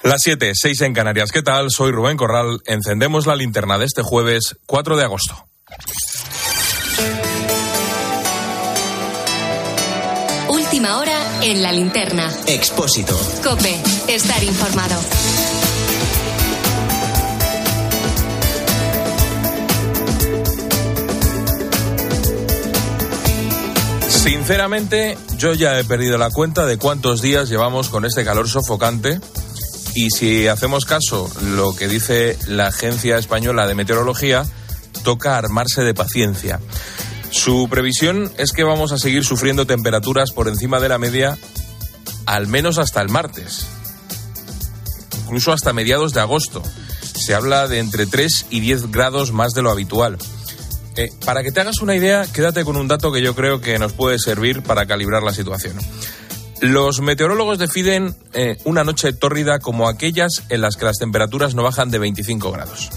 Las 7:06 en Canarias. ¿Qué tal? Soy Rubén Corral. Encendemos la linterna de este jueves 4 de agosto. Última hora en la linterna. Expósito. COPE. Estar informado. Sinceramente, yo ya he perdido la cuenta de cuántos días llevamos con este calor sofocante. Y si hacemos caso lo que dice la Agencia Española de Meteorología, toca armarse de paciencia. Su previsión es que vamos a seguir sufriendo temperaturas por encima de la media al menos hasta el martes, incluso hasta mediados de agosto. Se habla de entre 3 y 10 grados más de lo habitual. Para que te hagas una idea, quédate con un dato que yo creo que nos puede servir para calibrar la situación. Los meteorólogos definen una noche tórrida como aquellas en las que las temperaturas no bajan de 25 grados.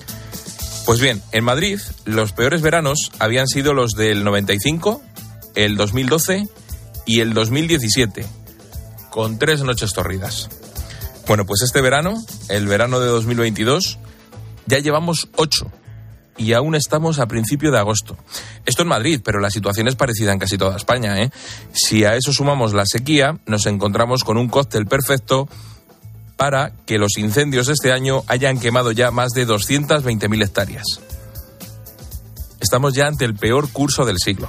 Pues bien, en Madrid los peores veranos habían sido los del 95, el 2012 y el 2017, con 3 noches tórridas. Bueno, pues este verano, el verano de 2022, ya llevamos 8. Y aún estamos a principio de agosto. Esto en Madrid, pero la situación es parecida en casi toda España, ¿eh? Si a eso sumamos la sequía, nos encontramos con un cóctel perfecto para que los incendios este año hayan quemado ya más de 220.000 hectáreas. Estamos ya ante el peor curso del siglo.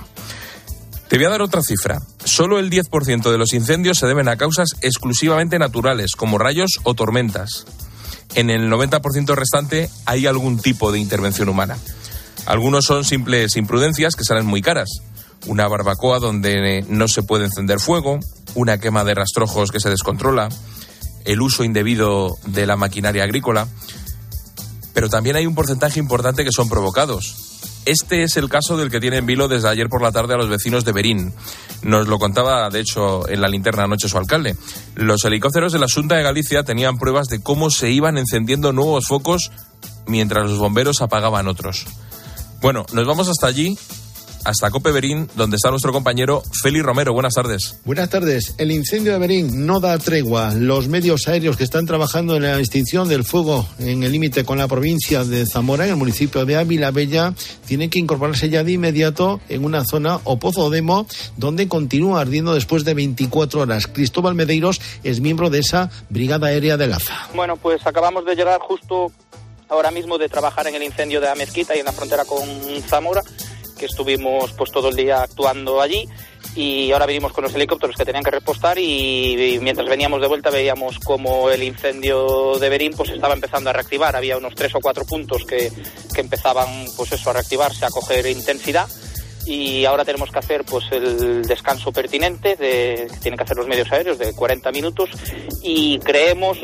Te voy a dar otra cifra. Solo el 10% de los incendios se deben a causas exclusivamente naturales, como rayos o tormentas. En el 90% restante hay algún tipo de intervención humana. Algunos son simples imprudencias que salen muy caras. Una barbacoa donde no se puede encender fuego, una quema de rastrojos que se descontrola, el uso indebido de la maquinaria agrícola. Pero también hay un porcentaje importante que son provocados. Este es el caso del que tiene en vilo desde ayer por la tarde a los vecinos de Verín. Nos lo contaba, de hecho, en la linterna anoche su alcalde. Los helicópteros de la Xunta de Galicia tenían pruebas de cómo se iban encendiendo nuevos focos mientras los bomberos apagaban otros. Bueno, nos vamos hasta allí, hasta Cope Verín, donde está nuestro compañero Félix Romero. Buenas tardes. Buenas tardes. El incendio de Verín no da tregua. Los medios aéreos que están trabajando en la extinción del fuego en el límite con la provincia de Zamora, en el municipio de Ávila Bella, tienen que incorporarse ya de inmediato en una zona o pozo demo donde continúa ardiendo después de 24 horas. Cristóbal Medeiros es miembro de esa brigada aérea de Laza. Bueno, pues acabamos de llegar justo ahora mismo de trabajar en el incendio de Amezquita y en la frontera con Zamora, que estuvimos pues todo el día actuando allí, y ahora venimos con los helicópteros que tenían que repostar y mientras veníamos de vuelta veíamos como el incendio de Verín pues estaba empezando a reactivar. Había unos 3 o 4 puntos que empezaban pues eso, a reactivarse, a coger intensidad, y ahora tenemos que hacer pues el descanso pertinente que tienen que hacer los medios aéreos de 40 minutos y creemos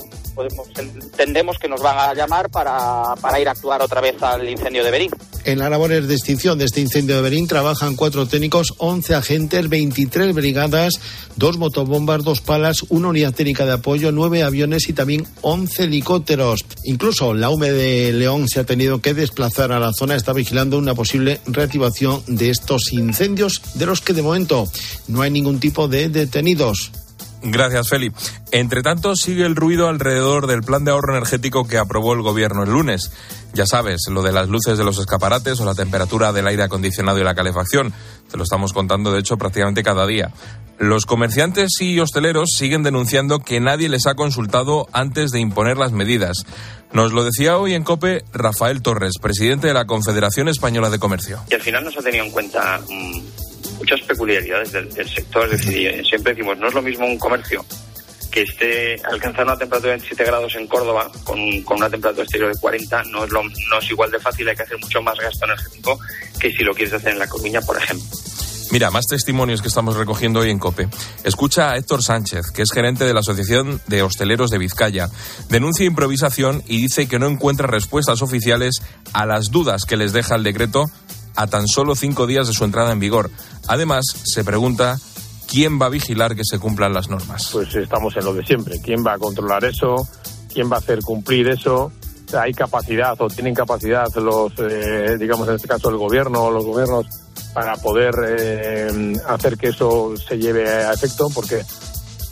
entendemos que nos van a llamar para ir a actuar otra vez al incendio de Verín. En las labores de extinción de este incendio de Verín trabajan 4 técnicos, 11 agentes, 23 brigadas, 2 motobombas, 2 palas, 1 unidad técnica de apoyo, 9 aviones y también 11 helicópteros. Incluso la UME de León se ha tenido que desplazar a la zona, está vigilando una posible reactivación de estos incendios, de los que de momento no hay ningún tipo de detenidos. Gracias, Feli. Entre tanto, sigue el ruido alrededor del plan de ahorro energético que aprobó el gobierno el lunes. Ya sabes, lo de las luces de los escaparates o la temperatura del aire acondicionado y la calefacción. Te lo estamos contando, de hecho, prácticamente cada día. Los comerciantes y hosteleros siguen denunciando que nadie les ha consultado antes de imponer las medidas. Nos lo decía hoy en COPE Rafael Torres, presidente de la Confederación Española de Comercio. Y al final no se ha tenido en cuenta muchas peculiaridades del sector. Es decir, siempre decimos, no es lo mismo un comercio que esté alcanzando una temperatura de 27 grados en Córdoba con una temperatura exterior de 40, no es igual de fácil, hay que hacer mucho más gasto energético que si lo quieres hacer en La Coruña, por ejemplo. Mira, más testimonios que estamos recogiendo hoy en COPE. Escucha a Héctor Sánchez, que es gerente de la Asociación de Hosteleros de Vizcaya. Denuncia improvisación y dice que no encuentra respuestas oficiales a las dudas que les deja el decreto a tan solo 5 días de su entrada en vigor. Además, se pregunta quién va a vigilar que se cumplan las normas. Pues estamos en lo de siempre. ¿Quién va a controlar eso? ¿Quién va a hacer cumplir eso? O sea, hay capacidad o tienen capacidad los, digamos en este caso el gobierno o los gobiernos para poder hacer que eso se lleve a efecto, porque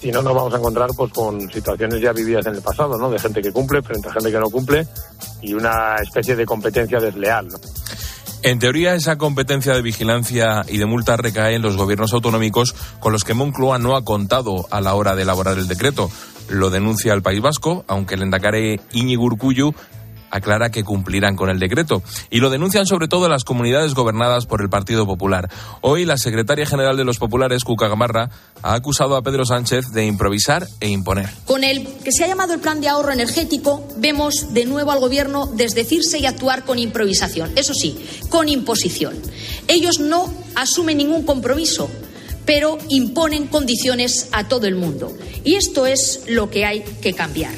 Si no, nos vamos a encontrar pues con situaciones ya vividas en el pasado, ¿no? De gente que cumple frente a gente que no cumple y una especie de competencia desleal, ¿no? En teoría, esa competencia de vigilancia y de multa recae en los gobiernos autonómicos con los que Moncloa no ha contado a la hora de elaborar el decreto. Lo denuncia el País Vasco, aunque el lehendakari Iñigo Urkullu aclara que cumplirán con el decreto. Y lo denuncian sobre todo las comunidades gobernadas por el Partido Popular. Hoy la secretaria general de los populares, Cuca Gamarra, ha acusado a Pedro Sánchez de improvisar e imponer. Con el que se ha llamado el plan de ahorro energético, vemos de nuevo al gobierno desdecirse y actuar con improvisación. Eso sí, con imposición. Ellos no asumen ningún compromiso, pero imponen condiciones a todo el mundo. Y esto es lo que hay que cambiar.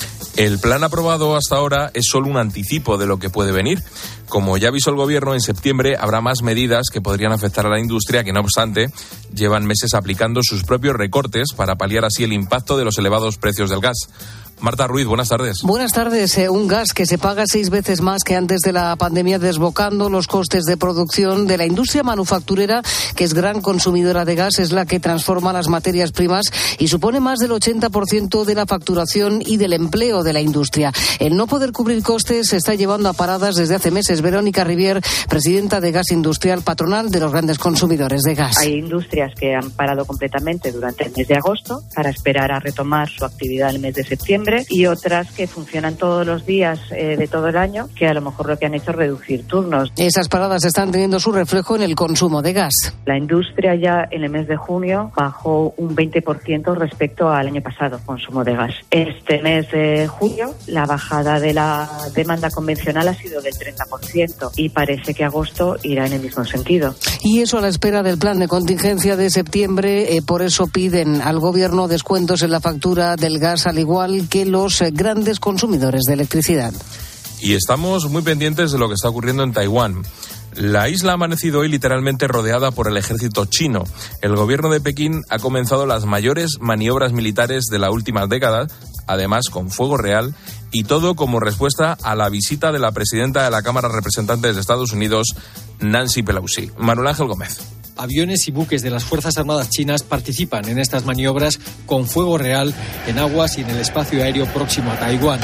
El plan aprobado hasta ahora es solo un anticipo de lo que puede venir. Como ya avisó el gobierno, en septiembre habrá más medidas que podrían afectar a la industria que, no obstante, llevan meses aplicando sus propios recortes para paliar así el impacto de los elevados precios del gas. Marta Ruiz, buenas tardes. Buenas tardes. Un gas que se paga 6 veces más que antes de la pandemia, desbocando los costes de producción de la industria manufacturera, que es gran consumidora de gas, es la que transforma las materias primas y supone más del 80% de la facturación y del empleo de la industria. El no poder cubrir costes se está llevando a paradas desde hace meses. Verónica Rivier, presidenta de Gas Industrial, patronal de los grandes consumidores de gas. Hay industrias que han parado completamente durante el mes de agosto para esperar a retomar su actividad el mes de septiembre, y otras que funcionan todos los días de todo el año, que a lo mejor lo que han hecho es reducir turnos. Esas paradas están teniendo su reflejo en el consumo de gas. La industria ya en el mes de junio bajó un 20% respecto al año pasado, consumo de gas. Este mes de julio la bajada de la demanda convencional ha sido del 30% y parece que agosto irá en el mismo sentido. Y eso a la espera del plan de contingencia de septiembre. Por eso piden al gobierno descuentos en la factura del gas, al igual que los grandes consumidores de electricidad. Y estamos muy pendientes de lo que está ocurriendo en Taiwán. La isla ha amanecido hoy literalmente rodeada por el ejército chino. El gobierno de Pekín ha comenzado las mayores maniobras militares de la última década, además con fuego real, y todo como respuesta a la visita de la presidenta de la Cámara de Representantes de Estados Unidos, Nancy Pelosi. Manuel Ángel Gómez. Aviones y buques de las Fuerzas Armadas chinas participan en estas maniobras con fuego real en aguas y en el espacio aéreo próximo a Taiwán.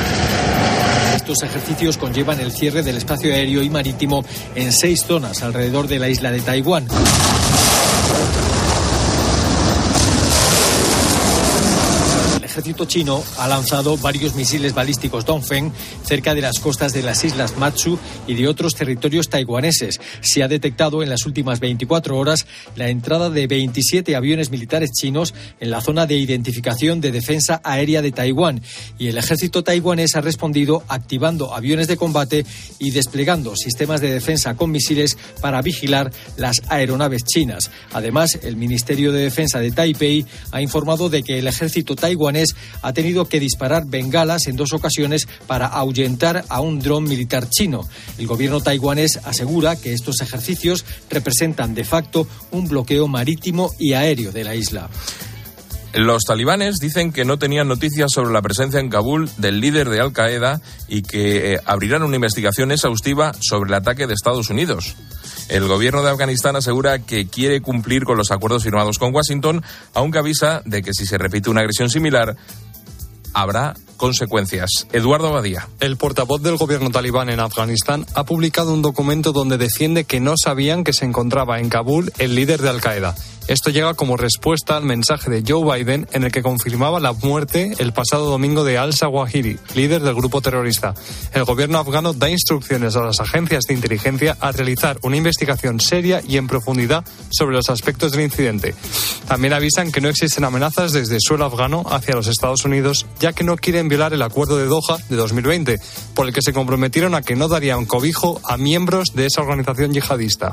Estos ejercicios conllevan el cierre del espacio aéreo y marítimo en 6 zonas alrededor de la isla de Taiwán. El ejército chino ha lanzado varios misiles balísticos Dongfeng cerca de las costas de las islas Matsu y de otros territorios taiwaneses. Se ha detectado en las últimas 24 horas la entrada de 27 aviones militares chinos en la zona de identificación de defensa aérea de Taiwán, y el ejército taiwanés ha respondido activando aviones de combate y desplegando sistemas de defensa con misiles para vigilar las aeronaves chinas. Además, el Ministerio de Defensa de Taipei ha informado de que el ejército taiwanés ha tenido que disparar bengalas en 2 ocasiones para ahuyentar a un dron militar chino. El gobierno taiwanés asegura que estos ejercicios representan de facto un bloqueo marítimo y aéreo de la isla. Los talibanes dicen que no tenían noticias sobre la presencia en Kabul del líder de Al-Qaeda y que abrirán una investigación exhaustiva sobre el ataque de Estados Unidos. El gobierno de Afganistán asegura que quiere cumplir con los acuerdos firmados con Washington, aunque avisa de que si se repite una agresión similar, habrá consecuencias. Eduardo Abadía. El portavoz del gobierno talibán en Afganistán ha publicado un documento donde defiende que no sabían que se encontraba en Kabul el líder de Al-Qaeda. Esto llega como respuesta al mensaje de Joe Biden en el que confirmaba la muerte el pasado domingo de al-Zawahiri, líder del grupo terrorista. El gobierno afgano da instrucciones a las agencias de inteligencia a realizar una investigación seria y en profundidad sobre los aspectos del incidente. También avisan que no existen amenazas desde suelo afgano hacia los Estados Unidos, ya que no quieren violar el acuerdo de Doha de 2020, por el que se comprometieron a que no darían cobijo a miembros de esa organización yihadista.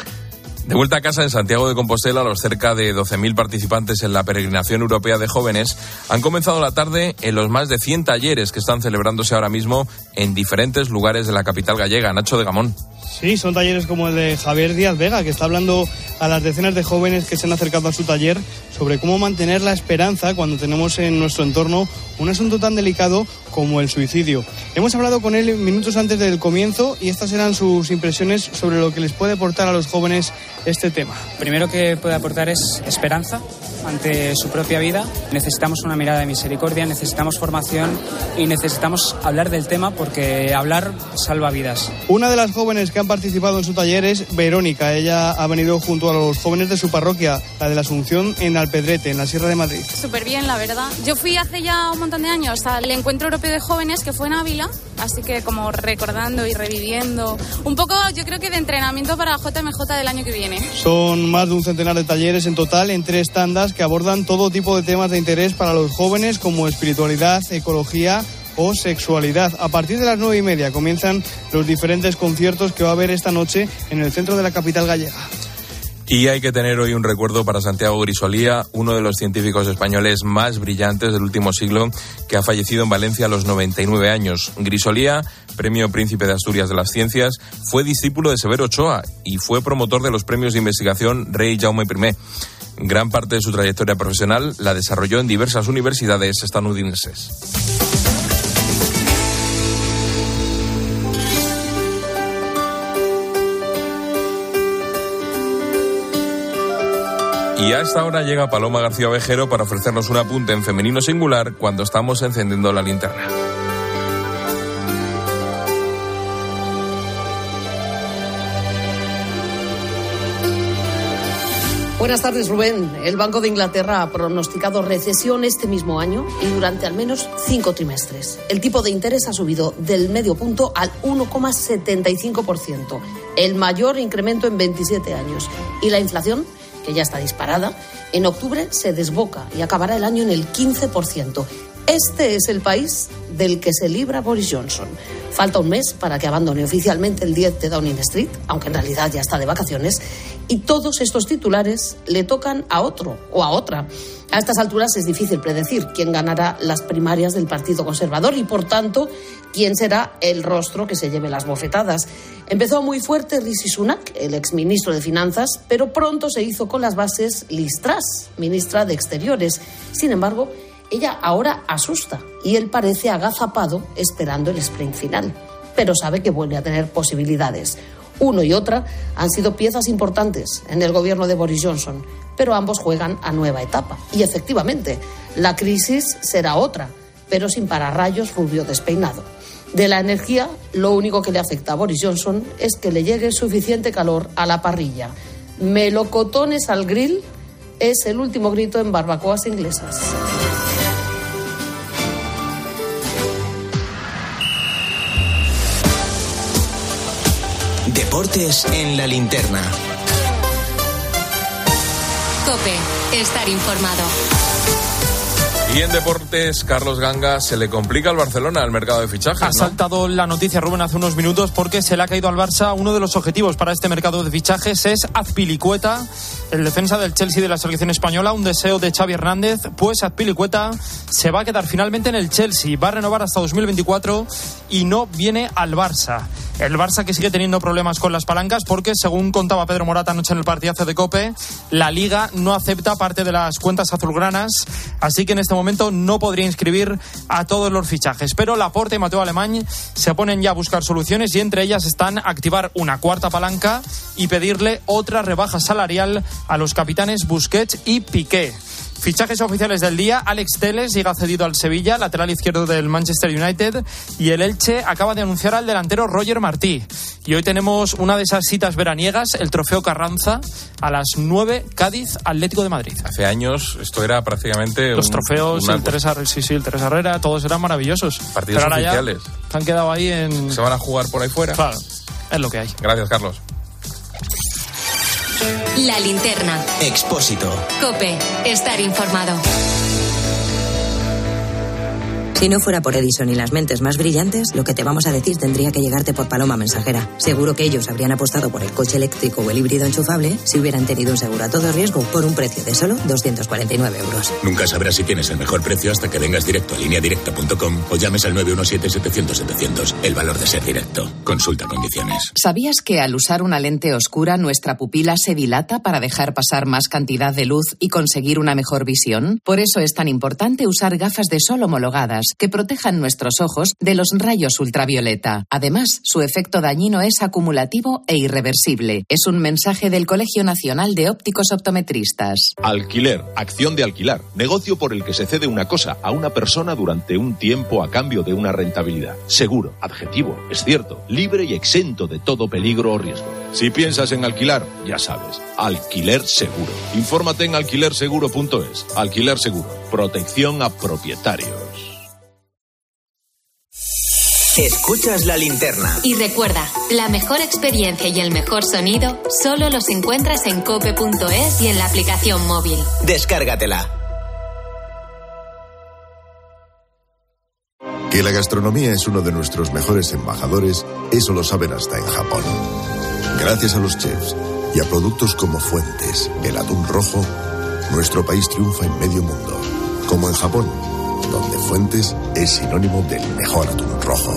De vuelta a casa en Santiago de Compostela, los cerca de 12.000 participantes en la peregrinación europea de jóvenes han comenzado la tarde en los más de 100 talleres que están celebrándose ahora mismo en diferentes lugares de la capital gallega. Nacho de Gamón. Sí, son talleres como el de Javier Díaz Vega, que está hablando a las decenas de jóvenes que se han acercado a su taller sobre cómo mantener la esperanza cuando tenemos en nuestro entorno un asunto tan delicado como el suicidio. Hemos hablado con él minutos antes del comienzo y estas eran sus impresiones sobre lo que les puede aportar a los jóvenes este tema. Primero que puede aportar es esperanza, ante su propia vida. Necesitamos una mirada de misericordia, necesitamos formación y necesitamos hablar del tema porque hablar salva vidas. Una de las jóvenes que han participado en su taller es Verónica. Ella ha venido junto a los jóvenes de su parroquia, la de la Asunción en Alpedrete, en la Sierra de Madrid. Súper bien, la verdad. Yo fui hace ya un montón de años al Encuentro Europeo de Jóvenes, que fue en Ávila, así que como recordando y reviviendo un poco, yo creo que de entrenamiento para JMJ del año que viene. Son más de un centenar de talleres en total en 3 tandas que abordan todo tipo de temas de interés para los jóvenes, como espiritualidad, ecología o sexualidad. A partir de las 9:30 comienzan los diferentes conciertos que va a haber esta noche en el centro de la capital gallega. Y hay que tener hoy un recuerdo para Santiago Grisolía, uno de los científicos españoles más brillantes del último siglo, que ha fallecido en Valencia a los 99 años. Grisolía, Premio Príncipe de Asturias de las Ciencias, fue discípulo de Severo Ochoa y fue promotor de los premios de investigación Rey Jaume I. Gran parte de su trayectoria profesional la desarrolló en diversas universidades estadounidenses. Y a esta hora llega Paloma García Ovejero para ofrecernos un apunte en femenino singular cuando estamos encendiendo la linterna. Buenas tardes, Rubén. El Banco de Inglaterra ha pronosticado recesión este mismo año y durante al menos 5 trimestres. El tipo de interés ha subido del medio punto al 1,75%, el mayor incremento en 27 años. Y la inflación, que ya está disparada, en octubre se desboca y acabará el año en el 15%. Este es el país del que se libra Boris Johnson. Falta un mes para que abandone oficialmente el 10 de Downing Street, aunque en realidad ya está de vacaciones, y todos estos titulares le tocan a otro o a otra. A estas alturas es difícil predecir quién ganará las primarias del Partido Conservador y, por tanto, quién será el rostro que se lleve las bofetadas. Empezó muy fuerte Rishi Sunak, el exministro de Finanzas, pero pronto se hizo con las bases Liz Truss, ministra de Exteriores. Sin embargo, ella ahora asusta y él parece agazapado esperando el sprint final. Pero sabe que vuelve a tener posibilidades. Uno y otra han sido piezas importantes en el gobierno de Boris Johnson, pero ambos juegan a nueva etapa. Y efectivamente, la crisis será otra, pero sin pararrayos rubio despeinado. De la energía, lo único que le afecta a Boris Johnson es que le llegue suficiente calor a la parrilla. Melocotones al grill es el último grito en barbacoas inglesas. Deportes en la linterna. COPE, estar informado. Y en deportes, Carlos Ganga, se le complica al Barcelona el mercado de fichajes, ¿no? Ha saltado la noticia, Rubén, hace unos minutos porque se le ha caído al Barça. Uno de los objetivos para este mercado de fichajes es Azpilicueta, el defensa del Chelsea de la selección española. Un deseo de Xavi Hernández, pues Azpilicueta se va a quedar finalmente en el Chelsea. Va a renovar hasta 2024 y no viene al Barça. El Barça que sigue teniendo problemas con las palancas porque, según contaba Pedro Morata anoche en el partidazo de COPE, la Liga no acepta parte de las cuentas azulgranas, así que en este momento no podría inscribir a todos los fichajes. Pero Laporte y Mateo Alemany se ponen ya a buscar soluciones y entre ellas están activar una cuarta palanca y pedirle otra rebaja salarial a los capitanes Busquets y Piqué. Fichajes oficiales del día: Alex Telles llega cedido al Sevilla, lateral izquierdo del Manchester United, y el Elche acaba de anunciar al delantero Roger Martí. Y hoy tenemos una de esas citas veraniegas, el Trofeo Carranza, a las 9, Cádiz, Atlético de Madrid. Hace años esto era prácticamente los trofeos, el Teresa Herrera, todos eran maravillosos. Partidos pero oficiales. Ya se han quedado ahí en... Se van a jugar por ahí fuera. Claro, es lo que hay. Gracias, Carlos. La linterna. Expósito. COPE, estar informado. Si no fuera por Edison y las mentes más brillantes, lo que te vamos a decir tendría que llegarte por paloma mensajera. Seguro que ellos habrían apostado por el coche eléctrico o el híbrido enchufable si hubieran tenido un seguro a todo riesgo por un precio de solo 249 euros. Nunca sabrás si tienes el mejor precio hasta que vengas directo a lineadirecta.com o llames al 917-700-700. El valor de ser directo. Consulta condiciones. ¿Sabías que al usar una lente oscura nuestra pupila se dilata para dejar pasar más cantidad de luz y conseguir una mejor visión? Por eso es tan importante usar gafas de sol homologadas que protejan nuestros ojos de los rayos ultravioleta. Además, su efecto dañino es acumulativo e irreversible. Es un mensaje del Colegio Nacional de Ópticos Optometristas. Alquiler, acción de alquilar, negocio por el que se cede una cosa a una persona durante un tiempo a cambio de una rentabilidad. Seguro, adjetivo, es cierto, libre y exento de todo peligro o riesgo. Si piensas en alquilar, ya sabes, Alquiler Seguro. Infórmate en alquilerseguro.es. Alquiler Seguro, protección a propietarios. Escuchas La Linterna. Y recuerda, la mejor experiencia y el mejor sonido solo los encuentras en cope.es y en la aplicación móvil. Descárgatela. Que la gastronomía es uno de nuestros mejores embajadores, eso lo saben hasta en Japón. Gracias a los chefs y a productos como Fuentes, el atún rojo, nuestro país triunfa en medio mundo. Como en Japón, donde Fuentes es sinónimo del mejor atún rojo.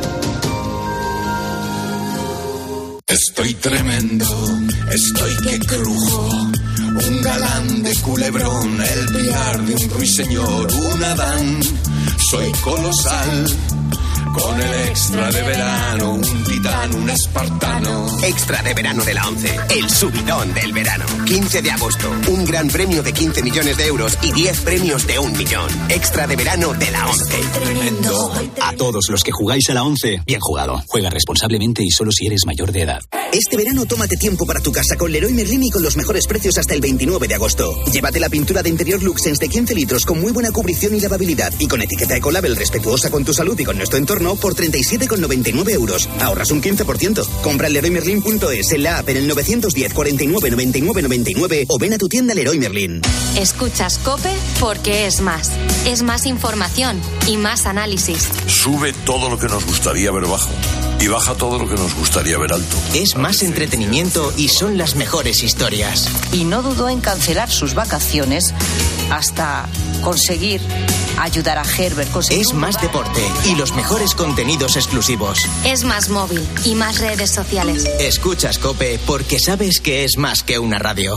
Estoy tremendo, estoy que crujo. Un galán de Culebrón, el pilar de un ruiseñor, un Adán. Soy colosal, con el extra de verano, un titán, un espartano. Extra de verano de la ONCE, el subidón del verano. 15 de agosto, un gran premio de 15 millones de euros y 10 premios de 1 millón. Extra de verano de la ONCE. Tremendo. A todos los que jugáis a la ONCE, bien jugado. Juega responsablemente y solo si eres mayor de edad. Este verano tómate tiempo para tu casa con Leroy Merlin y con los mejores precios hasta el 29 de agosto. Llévate la pintura de interior Luxens de 15 litros con muy buena cubrición y lavabilidad y con etiqueta Ecolabel respetuosa con tu salud y con nuestro entorno por 37,99 euros. Ahorras un 15%. Compra en leroymerlin.es, en la app, en el 910 49 99 99 o ven a tu tienda Leroy Merlin. Escuchas COPE porque es más. Es más información y más análisis. Sube todo lo que nos gustaría ver bajo y baja todo lo que nos gustaría ver alto. Es más entretenimiento y son las mejores historias. Y no dudó en cancelar sus vacaciones hasta conseguir ayudar a Herbert. Es más deporte y los mejores contenidos exclusivos. Es más móvil y más redes sociales. Escuchas COPE porque sabes que es más que una radio.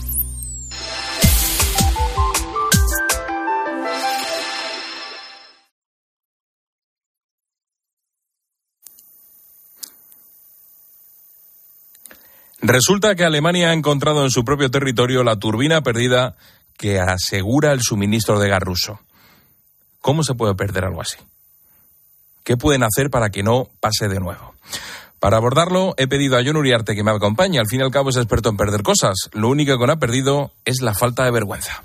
Resulta que Alemania ha encontrado en su propio territorio la turbina perdida que asegura el suministro de gas ruso. ¿Cómo se puede perder algo así? ¿Qué pueden hacer para que no pase de nuevo? Para abordarlo, he pedido a Jon Uriarte que me acompañe. Al fin y al cabo es experto en perder cosas. Lo único que no ha perdido es la falta de vergüenza.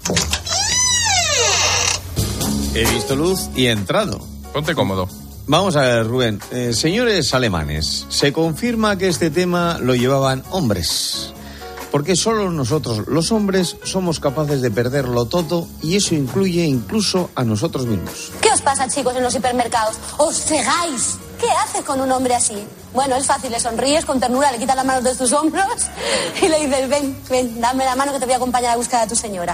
He visto luz y he entrado. Ponte cómodo. Vamos a ver, Rubén. Señores alemanes, se confirma que este tema lo llevaban hombres. Porque solo nosotros, los hombres, somos capaces de perderlo todo y eso incluye incluso a nosotros mismos. ¿Qué os pasa, chicos, en los hipermercados? ¡Os cegáis! ¿Qué haces con un hombre así? Bueno, es fácil, le sonríes con ternura, le quitas las manos de tus hombros y le dices, ven, dame la mano que te voy a acompañar a buscar a tu señora.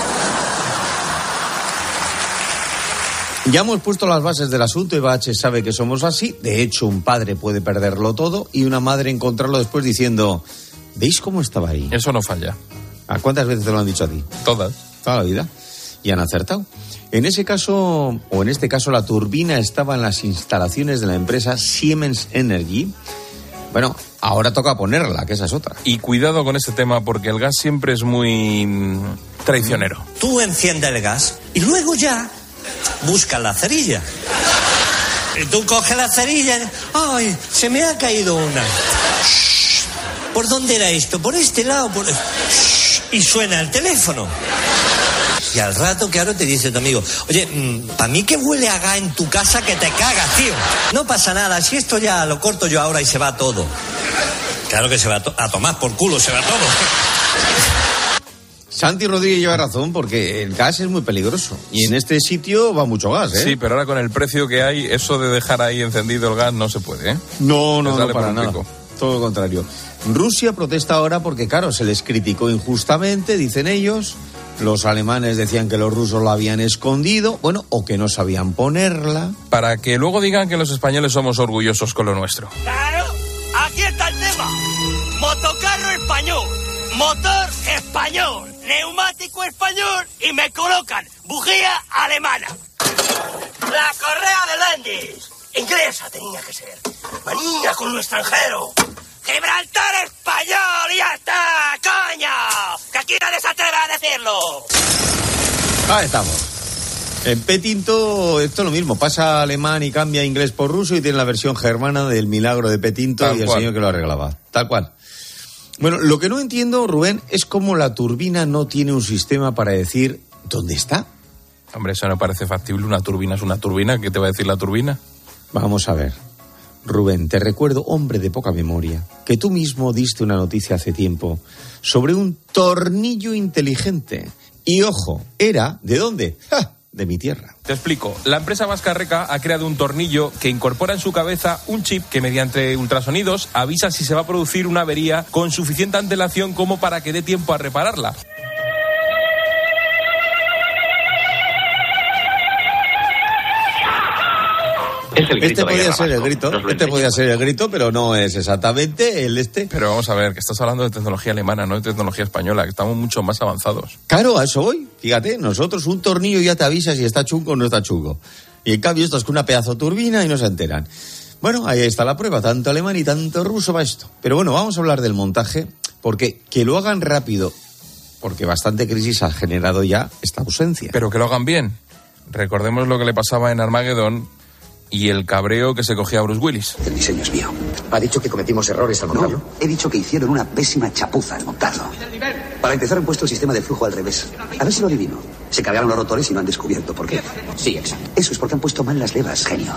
Ya hemos puesto las bases del asunto y Bache sabe que somos así. De hecho, un padre puede perderlo todo y una madre encontrarlo después diciendo, ¿veis cómo estaba ahí? Eso no falla. ¿A cuántas veces te lo han dicho a ti? Todas. Toda la vida. Y han acertado. En ese caso, o en este caso, la turbina estaba en las instalaciones de la empresa Siemens Energy. Bueno, ahora toca ponerla, que esa es otra. Y cuidado con este tema porque el gas siempre es muy traicionero. Tú enciendes el gas y luego ya buscas la cerilla. Y tú coges la cerilla y... ¡ay! Se me ha caído una. ¿Por dónde era esto? ¿Por este lado? Y suena el teléfono. Y al rato, claro, te dice tu amigo, oye, para mí que huele a gas en tu casa que te cagas, tío. No pasa nada, si esto ya lo corto yo ahora y se va todo. Claro que se va a tomar por culo, se va todo. Santi Rodríguez lleva razón porque el gas es muy peligroso y en este sitio va mucho gas, ¿eh? Sí, pero ahora con el precio que hay, eso de dejar ahí encendido el gas no se puede, ¿eh? No, para nada. Todo lo contrario. Rusia protesta ahora porque, claro, se les criticó injustamente, dicen ellos. Los alemanes decían que los rusos la habían escondido, bueno, o que no sabían ponerla. Para que luego digan que los españoles somos orgullosos con lo nuestro. Claro, aquí está el tema. Motocarro español, motor español, neumático español y me colocan bujía alemana. La correa de Lendis. Inglesa tenía que ser. Manía con un extranjero. Gibraltar español y ya está, coño. Que aquí nadie se atreve a decirlo. Ahí estamos. En Petinto, esto es lo mismo. Pasa alemán y cambia inglés por ruso y tiene la versión germana del milagro de Petinto y el señor que lo arreglaba. Tal cual. Bueno, lo que no entiendo, Rubén, es cómo la turbina no tiene un sistema para decir dónde está. Hombre, eso no parece factible. Una turbina es una turbina. ¿Qué te va a decir la turbina? Vamos a ver. Rubén, te recuerdo, hombre de poca memoria, que tú mismo diste una noticia hace tiempo sobre un tornillo inteligente. Y ojo, era, ¿de dónde? ¡Ja! De mi tierra. Te explico. La empresa vasca Reka ha creado un tornillo que incorpora en su cabeza un chip que mediante ultrasonidos avisa si se va a producir una avería con suficiente antelación como para que dé tiempo a repararla. Este podía ser el grito, pero no es exactamente el este. Pero vamos a ver, que estás hablando de tecnología alemana, no de tecnología española, que estamos mucho más avanzados. Claro, a eso voy. Fíjate, nosotros un tornillo ya te avisa si está chungo o no está chungo. Y en cambio esto es con una pedazo turbina y no se enteran. Bueno, ahí está la prueba, tanto alemán y tanto ruso va esto. Pero bueno, vamos a hablar del montaje, porque que lo hagan rápido, porque bastante crisis ha generado ya esta ausencia. Pero que lo hagan bien. Recordemos lo que le pasaba en Armageddon y el cabreo que se cogía a Bruce Willis. El diseño es mío. ¿Ha dicho que cometimos errores al montarlo? No, he dicho que hicieron una pésima chapuza al montarlo. Para empezar han puesto el sistema de flujo al revés. A ver si lo adivino. Se cargaron los rotores y no han descubierto por qué. Sí, exacto. Eso es porque han puesto mal las levas, genio.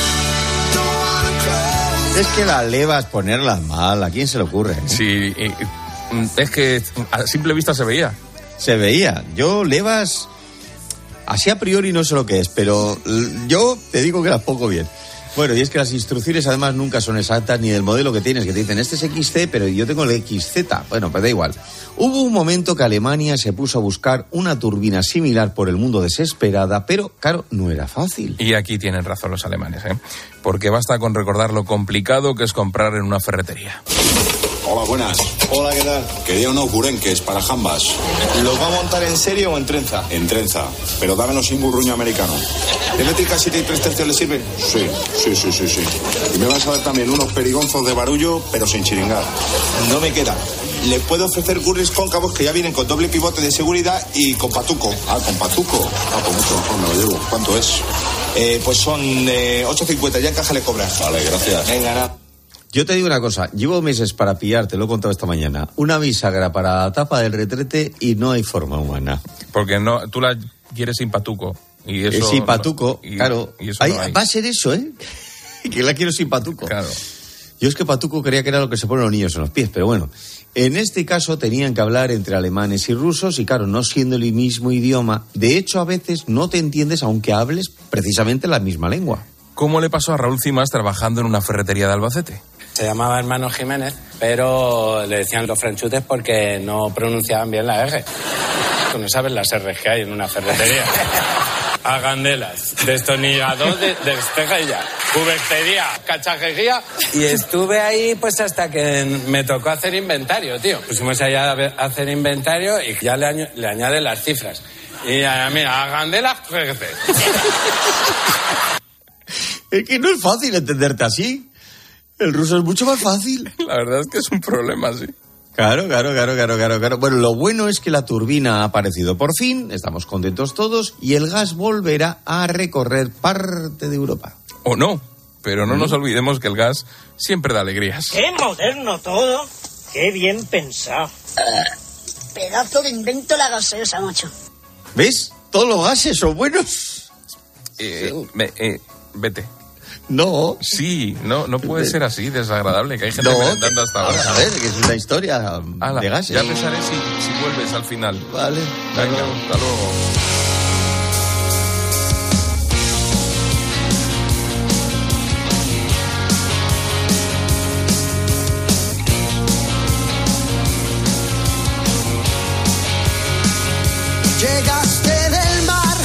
Es que las levas ponerlas mal, ¿a quién se le ocurre? Sí, es que a simple vista se veía. Se veía. Yo levas... Así a priori no sé lo que es, pero yo te digo que las pongo bien. Bueno, y es que las instrucciones además nunca son exactas ni del modelo que tienes, que te dicen, este es XC, pero yo tengo el XZ. Bueno, pues da igual. Hubo un momento que Alemania se puso a buscar una turbina similar por el mundo desesperada, pero claro, no era fácil. Y aquí tienen razón los alemanes, porque basta con recordar lo complicado que es comprar en una ferretería. Hola, buenas. Hola, ¿qué tal? Quería unos burenques para jambas. ¿Los va a montar en serio o en trenza? En trenza, pero dámelo sin burruño americano. ¿De métrica 7 y 3/3 le sirve? Sí. Y me vas a dar también unos perigonzos de barullo, pero sin chiringar. No me queda. Le puedo ofrecer gurris cóncavos que ya vienen con doble pivote de seguridad y con patuco. Ah, ¿con patuco? Ah, pues mucho mejor me lo llevo. ¿Cuánto es? Pues son 8,50, ya en caja le cobras. Vale, gracias. Venga, nada. Yo te digo una cosa, llevo meses para pillarte, lo he contado esta mañana, una bisagra para la tapa del retrete y no hay forma humana. Porque no, tú la quieres sin patuco. Y eso sin patuco, no, claro. Y eso no hay. Va a ser eso, que la quiero sin patuco. Claro. Yo es que patuco creía que era lo que se ponen los niños en los pies, pero bueno. En este caso tenían que hablar entre alemanes y rusos y claro, no siendo el mismo idioma, de hecho a veces no te entiendes aunque hables precisamente la misma lengua. ¿Cómo le pasó a Raúl Cimas trabajando en una ferretería de Albacete? Se llamaba Hermano Jiménez, pero le decían los franchutes porque no pronunciaban bien la R. Tú no sabes las R's que hay en una ferretería. Agandelas, destornillador de espejería, cubertería, cachajería. Y estuve ahí pues hasta que me tocó hacer inventario, tío. Pusimos allá a hacer inventario y ya le añade las cifras. Y mira, agandelas, Es que no es fácil entenderte así. El ruso es mucho más fácil. La verdad es que es un problema, sí. Claro. Bueno, lo bueno es que la turbina ha aparecido por fin, estamos contentos todos, y el gas volverá a recorrer parte de Europa. O no, pero no nos olvidemos que el gas siempre da alegrías. ¡Qué moderno todo! ¡Qué bien pensado! Pedazo de invento la gaseosa, macho. ¿Ves? Todos los gases son buenos. Vete. No. Sí, no puede ser así, desagradable, que hay gente merendando hasta ahora. A ver, que es una historia de gases. Ya pensaré si vuelves al final. Vale. Venga, hasta luego. Llegaste del mar,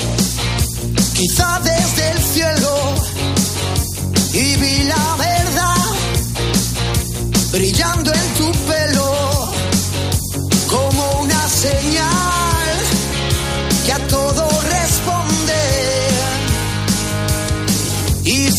quizá desde el cielo, y vi la verdad brillando en tu pelo como una señal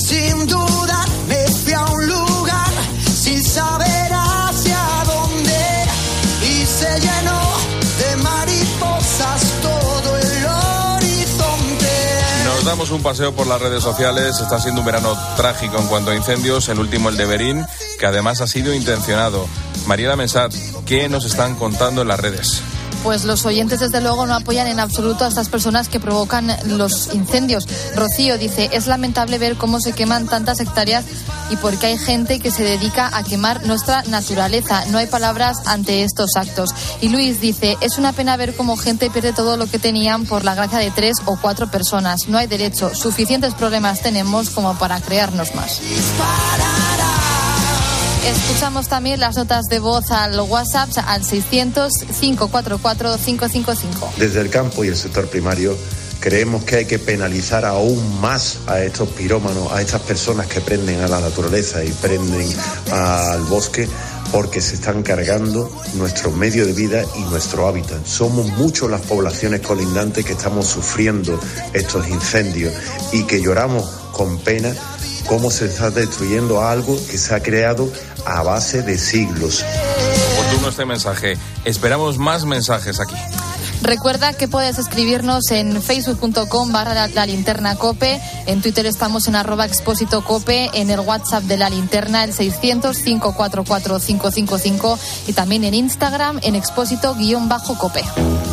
sin dudar me fui a un lugar sin saber hacia dónde y se llenó de mariposas todo el horizonte. Nos damos un paseo por las redes sociales. Está siendo un verano trágico en cuanto a incendios, el último el de Berín, que además ha sido intencionado. Mariela Mensat, ¿qué nos están contando en las redes? Pues los oyentes desde luego no apoyan en absoluto a estas personas que provocan los incendios. Rocío dice, es lamentable ver cómo se queman tantas hectáreas y porque hay gente que se dedica a quemar nuestra naturaleza. No hay palabras ante estos actos. Y Luis dice, es una pena ver cómo gente pierde todo lo que tenían por la gracia de 3 o 4 personas. No hay derecho. Suficientes problemas tenemos como para crearnos más. Escuchamos también las notas de voz al WhatsApp al 600-544-555. Desde el campo y el sector primario creemos que hay que penalizar aún más a estos pirómanos, a estas personas que prenden a la naturaleza y prenden al bosque, porque se están cargando nuestro medio de vida y nuestro hábitat. Somos muchas las poblaciones colindantes que estamos sufriendo estos incendios y que lloramos con pena cómo se está destruyendo algo que se ha creado a base de siglos. Oportuno este mensaje. Esperamos más mensajes aquí. Recuerda que puedes escribirnos en facebook.com/lalinternacope, en Twitter estamos en @expósitocope, en el WhatsApp de La Linterna el 600-544-555 y también en Instagram en expósito_cope.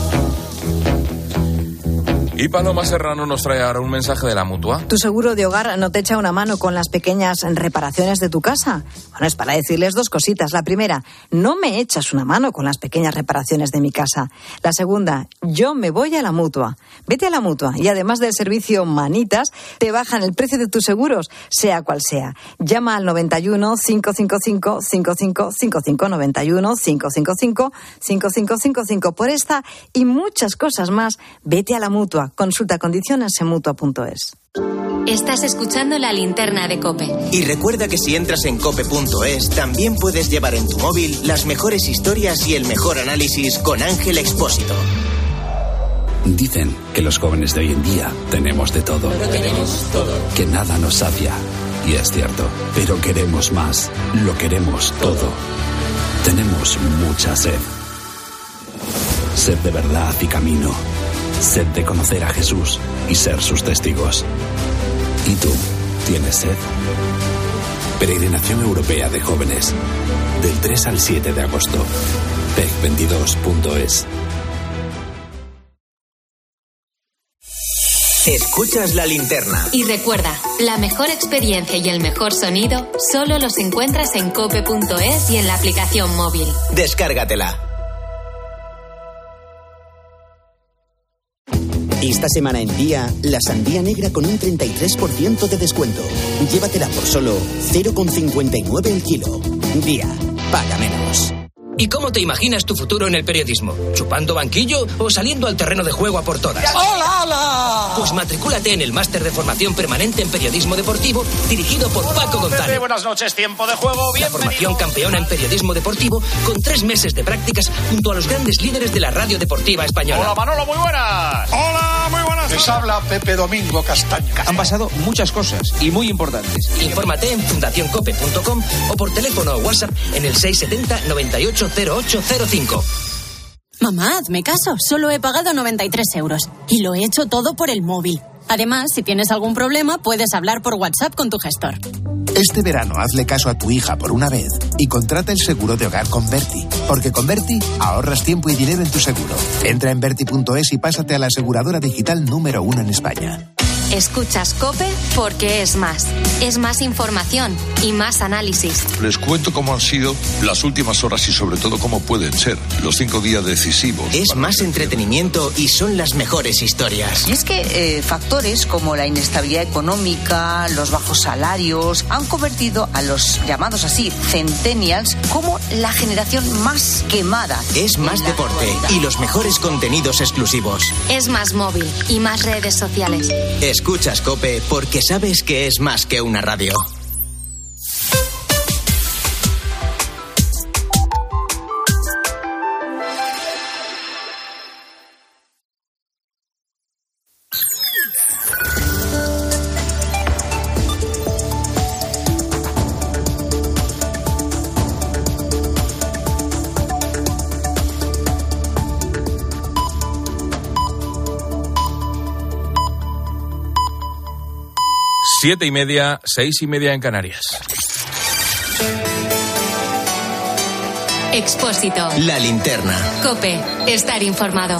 Y Paloma Serrano nos trae ahora un mensaje de la Mutua. ¿Tu seguro de hogar no te echa una mano con las pequeñas reparaciones de tu casa? Bueno, es para decirles 2 cositas. La primera, no me echas una mano con las pequeñas reparaciones de mi casa. La segunda, yo me voy a la Mutua. Vete a la Mutua y además del servicio Manitas, te bajan el precio de tus seguros, sea cual sea. Llama al 91 555 5555 91 555 5555. Por esta y muchas cosas más, vete a la Mutua. Consulta condiciones en Mutua.es. Estás escuchando La Linterna de COPE. Y recuerda que si entras en cope.es, también puedes llevar en tu móvil las mejores historias y el mejor análisis con Ángel Expósito. Dicen que los jóvenes de hoy en día tenemos de todo. Que nada nos sacia. Y es cierto. Pero queremos más. Lo queremos todo. Tenemos mucha sed. Sed de verdad y camino. Sed de conocer a Jesús y ser sus testigos. ¿Y tú? ¿Tienes sed? Peregrinación Europea de Jóvenes. Del 3 al 7 de agosto. PEC22.es. Escuchas La Linterna. Y recuerda, la mejor experiencia y el mejor sonido solo los encuentras en cope.es y en la aplicación móvil. Descárgatela. Esta semana en Día, la sandía negra con un 33% de descuento. Llévatela por solo 0,59 el kilo. Día, paga menos. ¿Y cómo te imaginas tu futuro en el periodismo? ¿Chupando banquillo o saliendo al terreno de juego a por todas? ¡Hola, hola! Pues matricúlate en el máster de formación permanente en periodismo deportivo dirigido por Paco González. Buenas noches, tiempo de juego. La formación campeona en periodismo deportivo con 3 meses de prácticas junto a los grandes líderes de la radio deportiva española. Hola, Manolo, muy buenas. Hola, muy buenas. Les habla Pepe Domingo Castaño. Han pasado muchas cosas y muy importantes. Infórmate en fundacioncope.com o por teléfono o WhatsApp en el 670 98 0805. Mamá, hazme caso. Solo he pagado 93 euros. Y lo he hecho todo por el móvil. Además, si tienes algún problema, puedes hablar por WhatsApp con tu gestor. Este verano hazle caso a tu hija por una vez y contrata el seguro de hogar con Berti. Porque con Berti ahorras tiempo y dinero en tu seguro. Entra en Berti.es y pásate a la aseguradora digital número 1 en España. Escuchas COPE porque es más. Es más información y más análisis. Les cuento cómo han sido las últimas horas y sobre todo cómo pueden ser los 5 días decisivos. Es más entretenimiento y son las mejores historias. Y es que factores como la inestabilidad económica, los bajos salarios, han convertido a los llamados así centennials como la generación más quemada. Es más deporte y los mejores contenidos exclusivos. Es más móvil y más redes sociales. Escuchas COPE porque sabes que es más que una radio. 7:30, 6:30 en Canarias. Expósito. La linterna. COPE. Estar informado.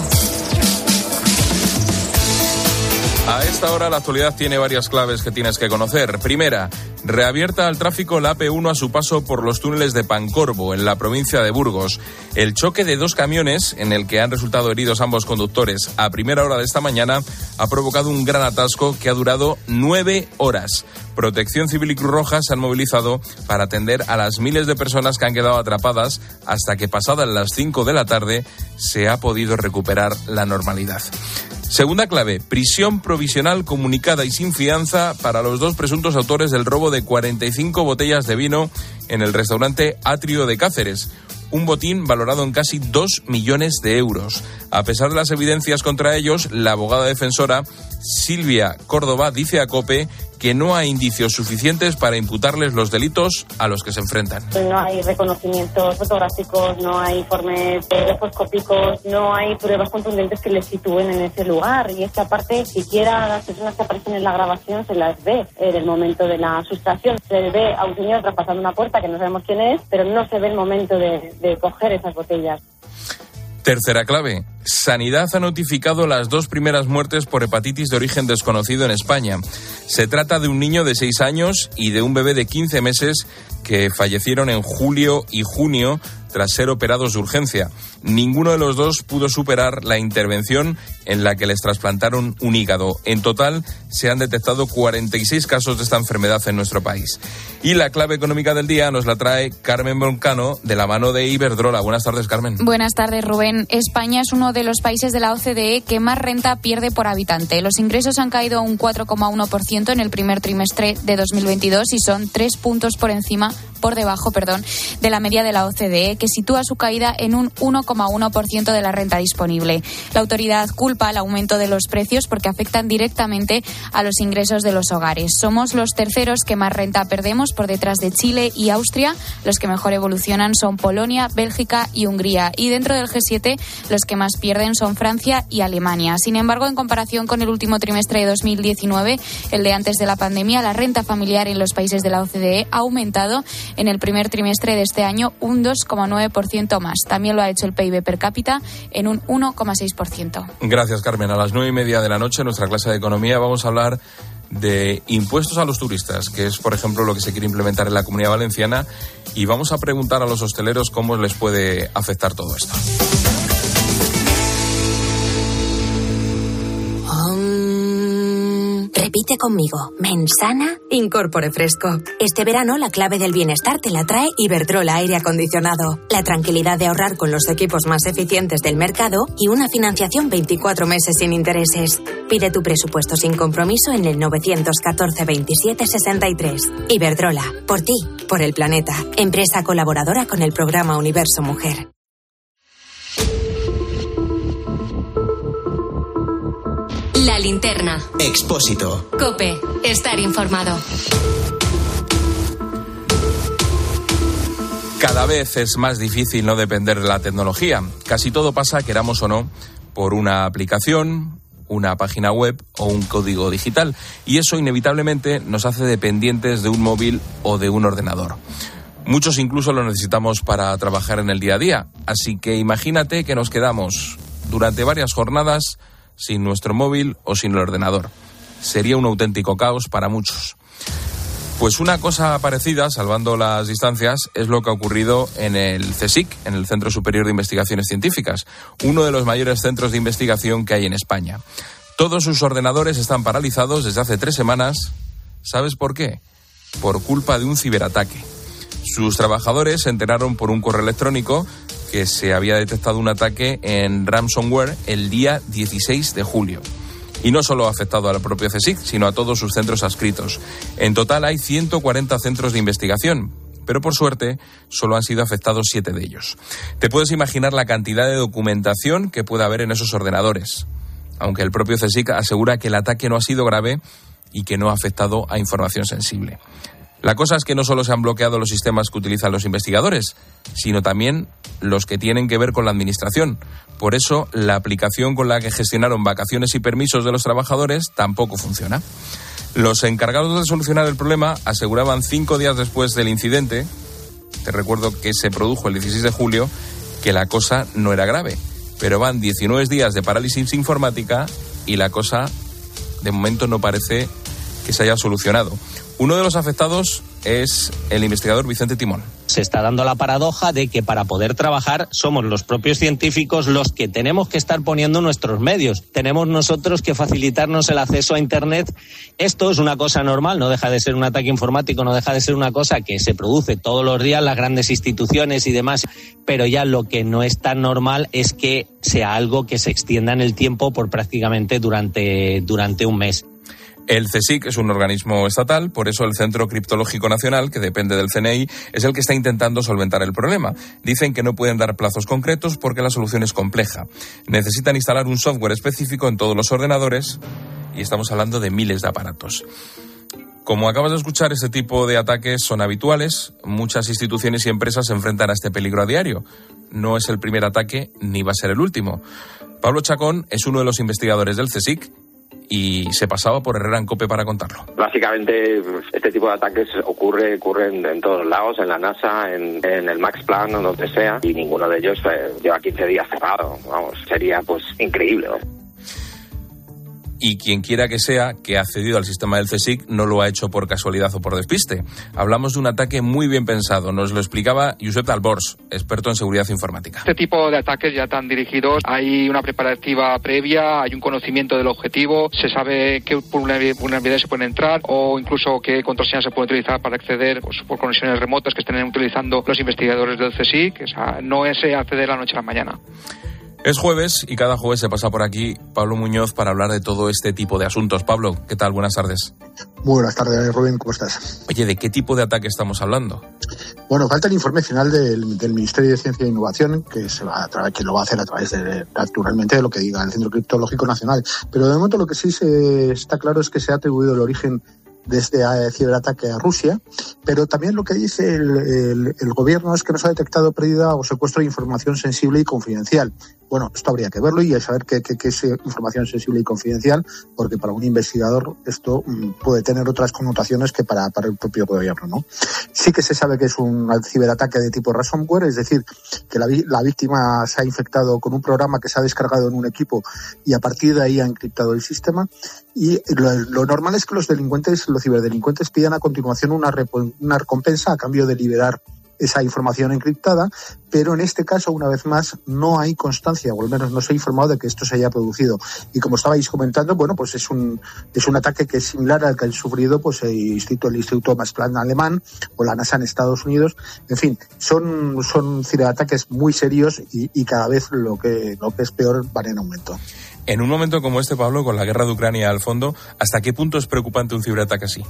A esta hora la actualidad tiene varias claves que tienes que conocer. Primera, reabierta al tráfico la AP1 a su paso por los túneles de Pancorbo, en la provincia de Burgos. El choque de dos camiones, en el que han resultado heridos ambos conductores a primera hora de esta mañana, ha provocado un gran atasco que ha durado 9 horas. Protección Civil y Cruz Roja se han movilizado para atender a las miles de personas que han quedado atrapadas hasta que pasadas las 5 de la tarde se ha podido recuperar la normalidad. Segunda clave, prisión provisional comunicada y sin fianza para los dos presuntos autores del robo de 45 botellas de vino en el restaurante Atrio de Cáceres. Un botín valorado en casi 2 millones de euros. A pesar de las evidencias contra ellos, la abogada defensora Silvia Córdoba dice a COPE que no hay indicios suficientes para imputarles los delitos a los que se enfrentan. No hay reconocimientos fotográficos, no hay informes refoscópicos, no hay pruebas contundentes que les sitúen en ese lugar. Y es que aparte, siquiera las personas que aparecen en la grabación se las ve en el momento de la sustracción. Se ve a un señor traspasando una puerta que no sabemos quién es, pero no se ve el momento de coger esas botellas. Tercera clave. Sanidad ha notificado las 2 primeras muertes por hepatitis de origen desconocido en España. Se trata de un niño de 6 años y de un bebé de 15 meses que fallecieron en julio y junio tras ser operados de urgencia. Ninguno de los dos pudo superar la intervención en la que les trasplantaron un hígado. En total se han detectado 46 casos de esta enfermedad en nuestro país. Y la clave económica del día nos la trae Carmen Broncano de la mano de Iberdrola. Buenas tardes, Carmen. Buenas tardes, Rubén. España es uno de los países de la OCDE que más renta pierde por habitante. Los ingresos han caído un 4,1% en el primer trimestre de 2022 y son 3 puntos por debajo de la media de la OCDE, que sitúa su caída en un 1,1% de la renta disponible. La autoridad culpa el aumento de los precios porque afectan directamente a los ingresos de los hogares. Somos los terceros que más renta perdemos, por detrás de Chile y Austria. Los que mejor evolucionan son Polonia, Bélgica y Hungría. Y dentro del G7, los que más pierden son Francia y Alemania. Sin embargo, en comparación con el último trimestre de 2019, el de antes de la pandemia, la renta familiar en los países de la OCDE ha aumentado en el primer trimestre de este año un 2,9% más. También lo ha hecho el PIB per cápita en un 1,6%. Gracias, Carmen. A las 9:30 de la noche, en nuestra clase de economía, vamos a hablar de impuestos a los turistas, que es, por ejemplo, lo que se quiere implementar en la Comunidad Valenciana, y vamos a preguntar a los hosteleros cómo les puede afectar todo esto. Repite conmigo. Mensana, incorpore fresco. Este verano la clave del bienestar te la trae Iberdrola Aire Acondicionado. La tranquilidad de ahorrar con los equipos más eficientes del mercado y una financiación 24 meses sin intereses. Pide tu presupuesto sin compromiso en el 914 27 63. Iberdrola. Por ti, por el planeta. Empresa colaboradora con el programa Universo Mujer. La linterna. Expósito. COPE. Estar informado. Cada vez es más difícil no depender de la tecnología. Casi todo pasa, queramos o no, por una aplicación, una página web o un código digital. Y eso inevitablemente nos hace dependientes de un móvil o de un ordenador. Muchos incluso lo necesitamos para trabajar en el día a día. Así que imagínate que nos quedamos durante varias jornadas sin nuestro móvil o sin el ordenador. Sería un auténtico caos para muchos. Pues una cosa parecida, salvando las distancias, es lo que ha ocurrido en el CSIC, en el Centro Superior de Investigaciones Científicas, uno de los mayores centros de investigación que hay en España. Todos sus ordenadores están paralizados desde hace 3 semanas. ¿Sabes por qué? Por culpa de un ciberataque. Sus trabajadores se enteraron por un correo electrónico que se había detectado un ataque en ransomware el día 16 de julio. Y no solo ha afectado al propio CSIC, sino a todos sus centros adscritos. En total hay 140 centros de investigación, pero por suerte solo han sido afectados 7 de ellos. Te puedes imaginar la cantidad de documentación que puede haber en esos ordenadores, aunque el propio CSIC asegura que el ataque no ha sido grave y que no ha afectado a información sensible. La cosa es que no solo se han bloqueado los sistemas que utilizan los investigadores, sino también los que tienen que ver con la administración. Por eso, la aplicación con la que gestionaron vacaciones y permisos de los trabajadores tampoco funciona. Los encargados de solucionar el problema aseguraban 5 días después del incidente, te recuerdo que se produjo el 16 de julio, que la cosa no era grave. Pero van 19 días de parálisis informática y la cosa, de momento, no parece que se haya solucionado. Uno de los afectados es el investigador Vicente Timón. Se está dando la paradoja de que para poder trabajar somos los propios científicos los que tenemos que estar poniendo nuestros medios. Tenemos nosotros que facilitarnos el acceso a Internet. Esto es una cosa normal, no deja de ser un ataque informático, no deja de ser una cosa que se produce todos los días en las grandes instituciones y demás. Pero ya lo que no es tan normal es que sea algo que se extienda en el tiempo por prácticamente durante un mes. El CSIC es un organismo estatal, por eso el Centro Criptológico Nacional, que depende del CNI, es el que está intentando solventar el problema. Dicen que no pueden dar plazos concretos porque la solución es compleja. Necesitan instalar un software específico en todos los ordenadores y estamos hablando de miles de aparatos. Como acabas de escuchar, este tipo de ataques son habituales. Muchas instituciones y empresas se enfrentan a este peligro a diario. No es el primer ataque ni va a ser el último. Pablo Chacón es uno de los investigadores del CSIC y se pasaba por Herrera en COPE para contarlo. Básicamente, este tipo de ataques ocurren en todos lados, en la NASA, en el Max Planck, o donde sea, y ninguno de ellos lleva 15 días cerrado. Vamos, sería pues increíble, ¿no? Y quien quiera que sea que ha accedido al sistema del CSIC no lo ha hecho por casualidad o por despiste. Hablamos de un ataque muy bien pensado. Nos lo explicaba Josep Dalbors, experto en seguridad informática. Este tipo de ataques ya están dirigidos. Hay una preparativa previa, hay un conocimiento del objetivo, se sabe qué vulnerabilidades se pueden entrar o incluso qué contraseñas se pueden utilizar para acceder por conexiones remotas que estén utilizando los investigadores del CSIC. O sea, no es acceder la noche a la mañana. Es jueves y cada jueves se pasa por aquí Pablo Muñoz para hablar de todo este tipo de asuntos. Pablo, ¿qué tal? Buenas tardes. Muy buenas tardes, Rubén, ¿cómo estás? Oye, ¿de qué tipo de ataque estamos hablando? Bueno, falta el informe final del Ministerio de Ciencia e Innovación, que lo va a hacer a través naturalmente de lo que diga el Centro Criptológico Nacional. Pero de momento lo que sí está claro es que se ha atribuido el origen de este ciberataque a Rusia, pero también lo que dice el gobierno es que no se ha detectado pérdida o secuestro de información sensible y confidencial. Bueno, esto habría que verlo y saber qué es información sensible y confidencial, porque para un investigador esto puede tener otras connotaciones que para el propio gobierno, ¿no? Sí que se sabe que es un ciberataque de tipo ransomware, es decir, que la víctima se ha infectado con un programa que se ha descargado en un equipo y a partir de ahí ha encriptado el sistema. Y lo normal es que los ciberdelincuentes pidan a continuación una recompensa a cambio de liberar esa información encriptada, pero en este caso, una vez más, no hay constancia, o al menos no se ha informado de que esto se haya producido. Y como estabais comentando, bueno, pues es un ataque que es similar al que han sufrido pues el Instituto Max Planck alemán o la NASA en Estados Unidos. En fin, son ciberataques muy serios y cada vez lo que es peor van en aumento. En un momento como este, Pablo, con la guerra de Ucrania al fondo, ¿hasta qué punto es preocupante un ciberataque así?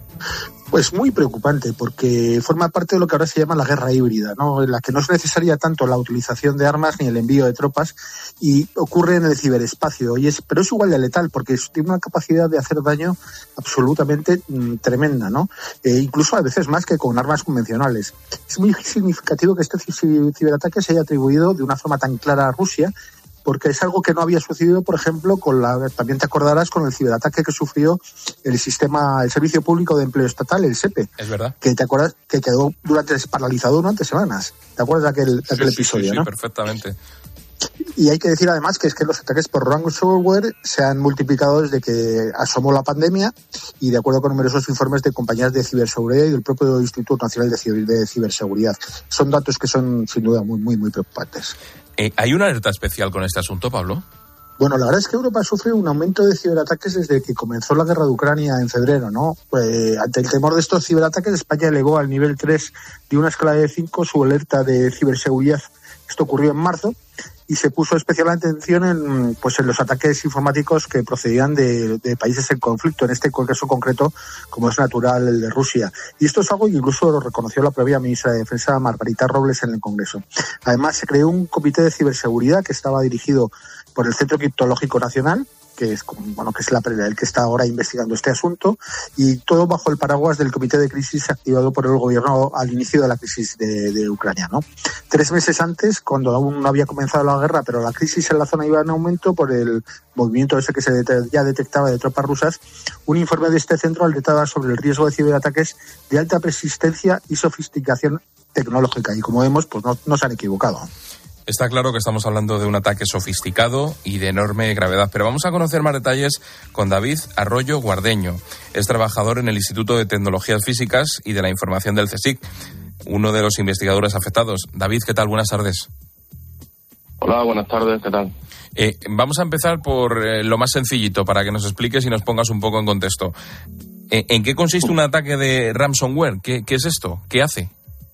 Pues muy preocupante, porque forma parte de lo que ahora se llama la guerra híbrida, ¿no? En la que no es necesaria tanto la utilización de armas ni el envío de tropas, y ocurre en el ciberespacio, pero es igual de letal, porque tiene una capacidad de hacer daño absolutamente tremenda, ¿no? Incluso a veces más que con armas convencionales. Es muy significativo que este ciberataque se haya atribuido de una forma tan clara a Rusia, porque es algo que no había sucedido, por ejemplo, también te acordarás con el ciberataque que sufrió el Servicio Público de Empleo Estatal, el SEPE. Es verdad. Que te acuerdas que quedó paralizado durante semanas. ¿Te acuerdas de aquel episodio, no? Sí, perfectamente. Y hay que decir además que los ataques por ransomware se han multiplicado desde que asomó la pandemia y de acuerdo con numerosos informes de compañías de ciberseguridad y del propio Instituto Nacional de Ciberseguridad. Son datos que son sin duda muy, muy, muy preocupantes. ¿Hay una alerta especial con este asunto, Pablo? Bueno, la verdad es que Europa sufre un aumento de ciberataques desde que comenzó la guerra de Ucrania en febrero, ¿no? Ante el temor de estos ciberataques, España elevó al nivel 3 de una escala de 5 su alerta de ciberseguridad. Esto ocurrió en marzo y se puso especial atención en los ataques informáticos que procedían de países en conflicto, en este caso concreto, como es natural, el de Rusia. Y esto es algo que incluso lo reconoció la propia ministra de Defensa, Margarita Robles, en el Congreso. Además, se creó un comité de ciberseguridad que estaba dirigido por el Centro Criptológico Nacional, que es el que está ahora investigando este asunto, y todo bajo el paraguas del comité de crisis activado por el gobierno al inicio de la crisis de Ucrania, ¿no? 3 meses antes, cuando aún no había comenzado la guerra, pero la crisis en la zona iba en aumento por el movimiento ese que ya detectaba de tropas rusas, un informe de este centro alertaba sobre el riesgo de ciberataques de alta persistencia y sofisticación tecnológica, y como vemos, pues no se han equivocado. Está claro que estamos hablando de un ataque sofisticado y de enorme gravedad, pero vamos a conocer más detalles con David Arroyo Guardeño. Es trabajador en el Instituto de Tecnologías Físicas y de la Información del CSIC, uno de los investigadores afectados. David, ¿qué tal? Buenas tardes. Hola, buenas tardes, ¿qué tal? Vamos a empezar por lo más sencillito, para que nos expliques y nos pongas un poco en contexto. ¿En qué consiste un ataque de ransomware? ¿Qué es esto? ¿Qué hace?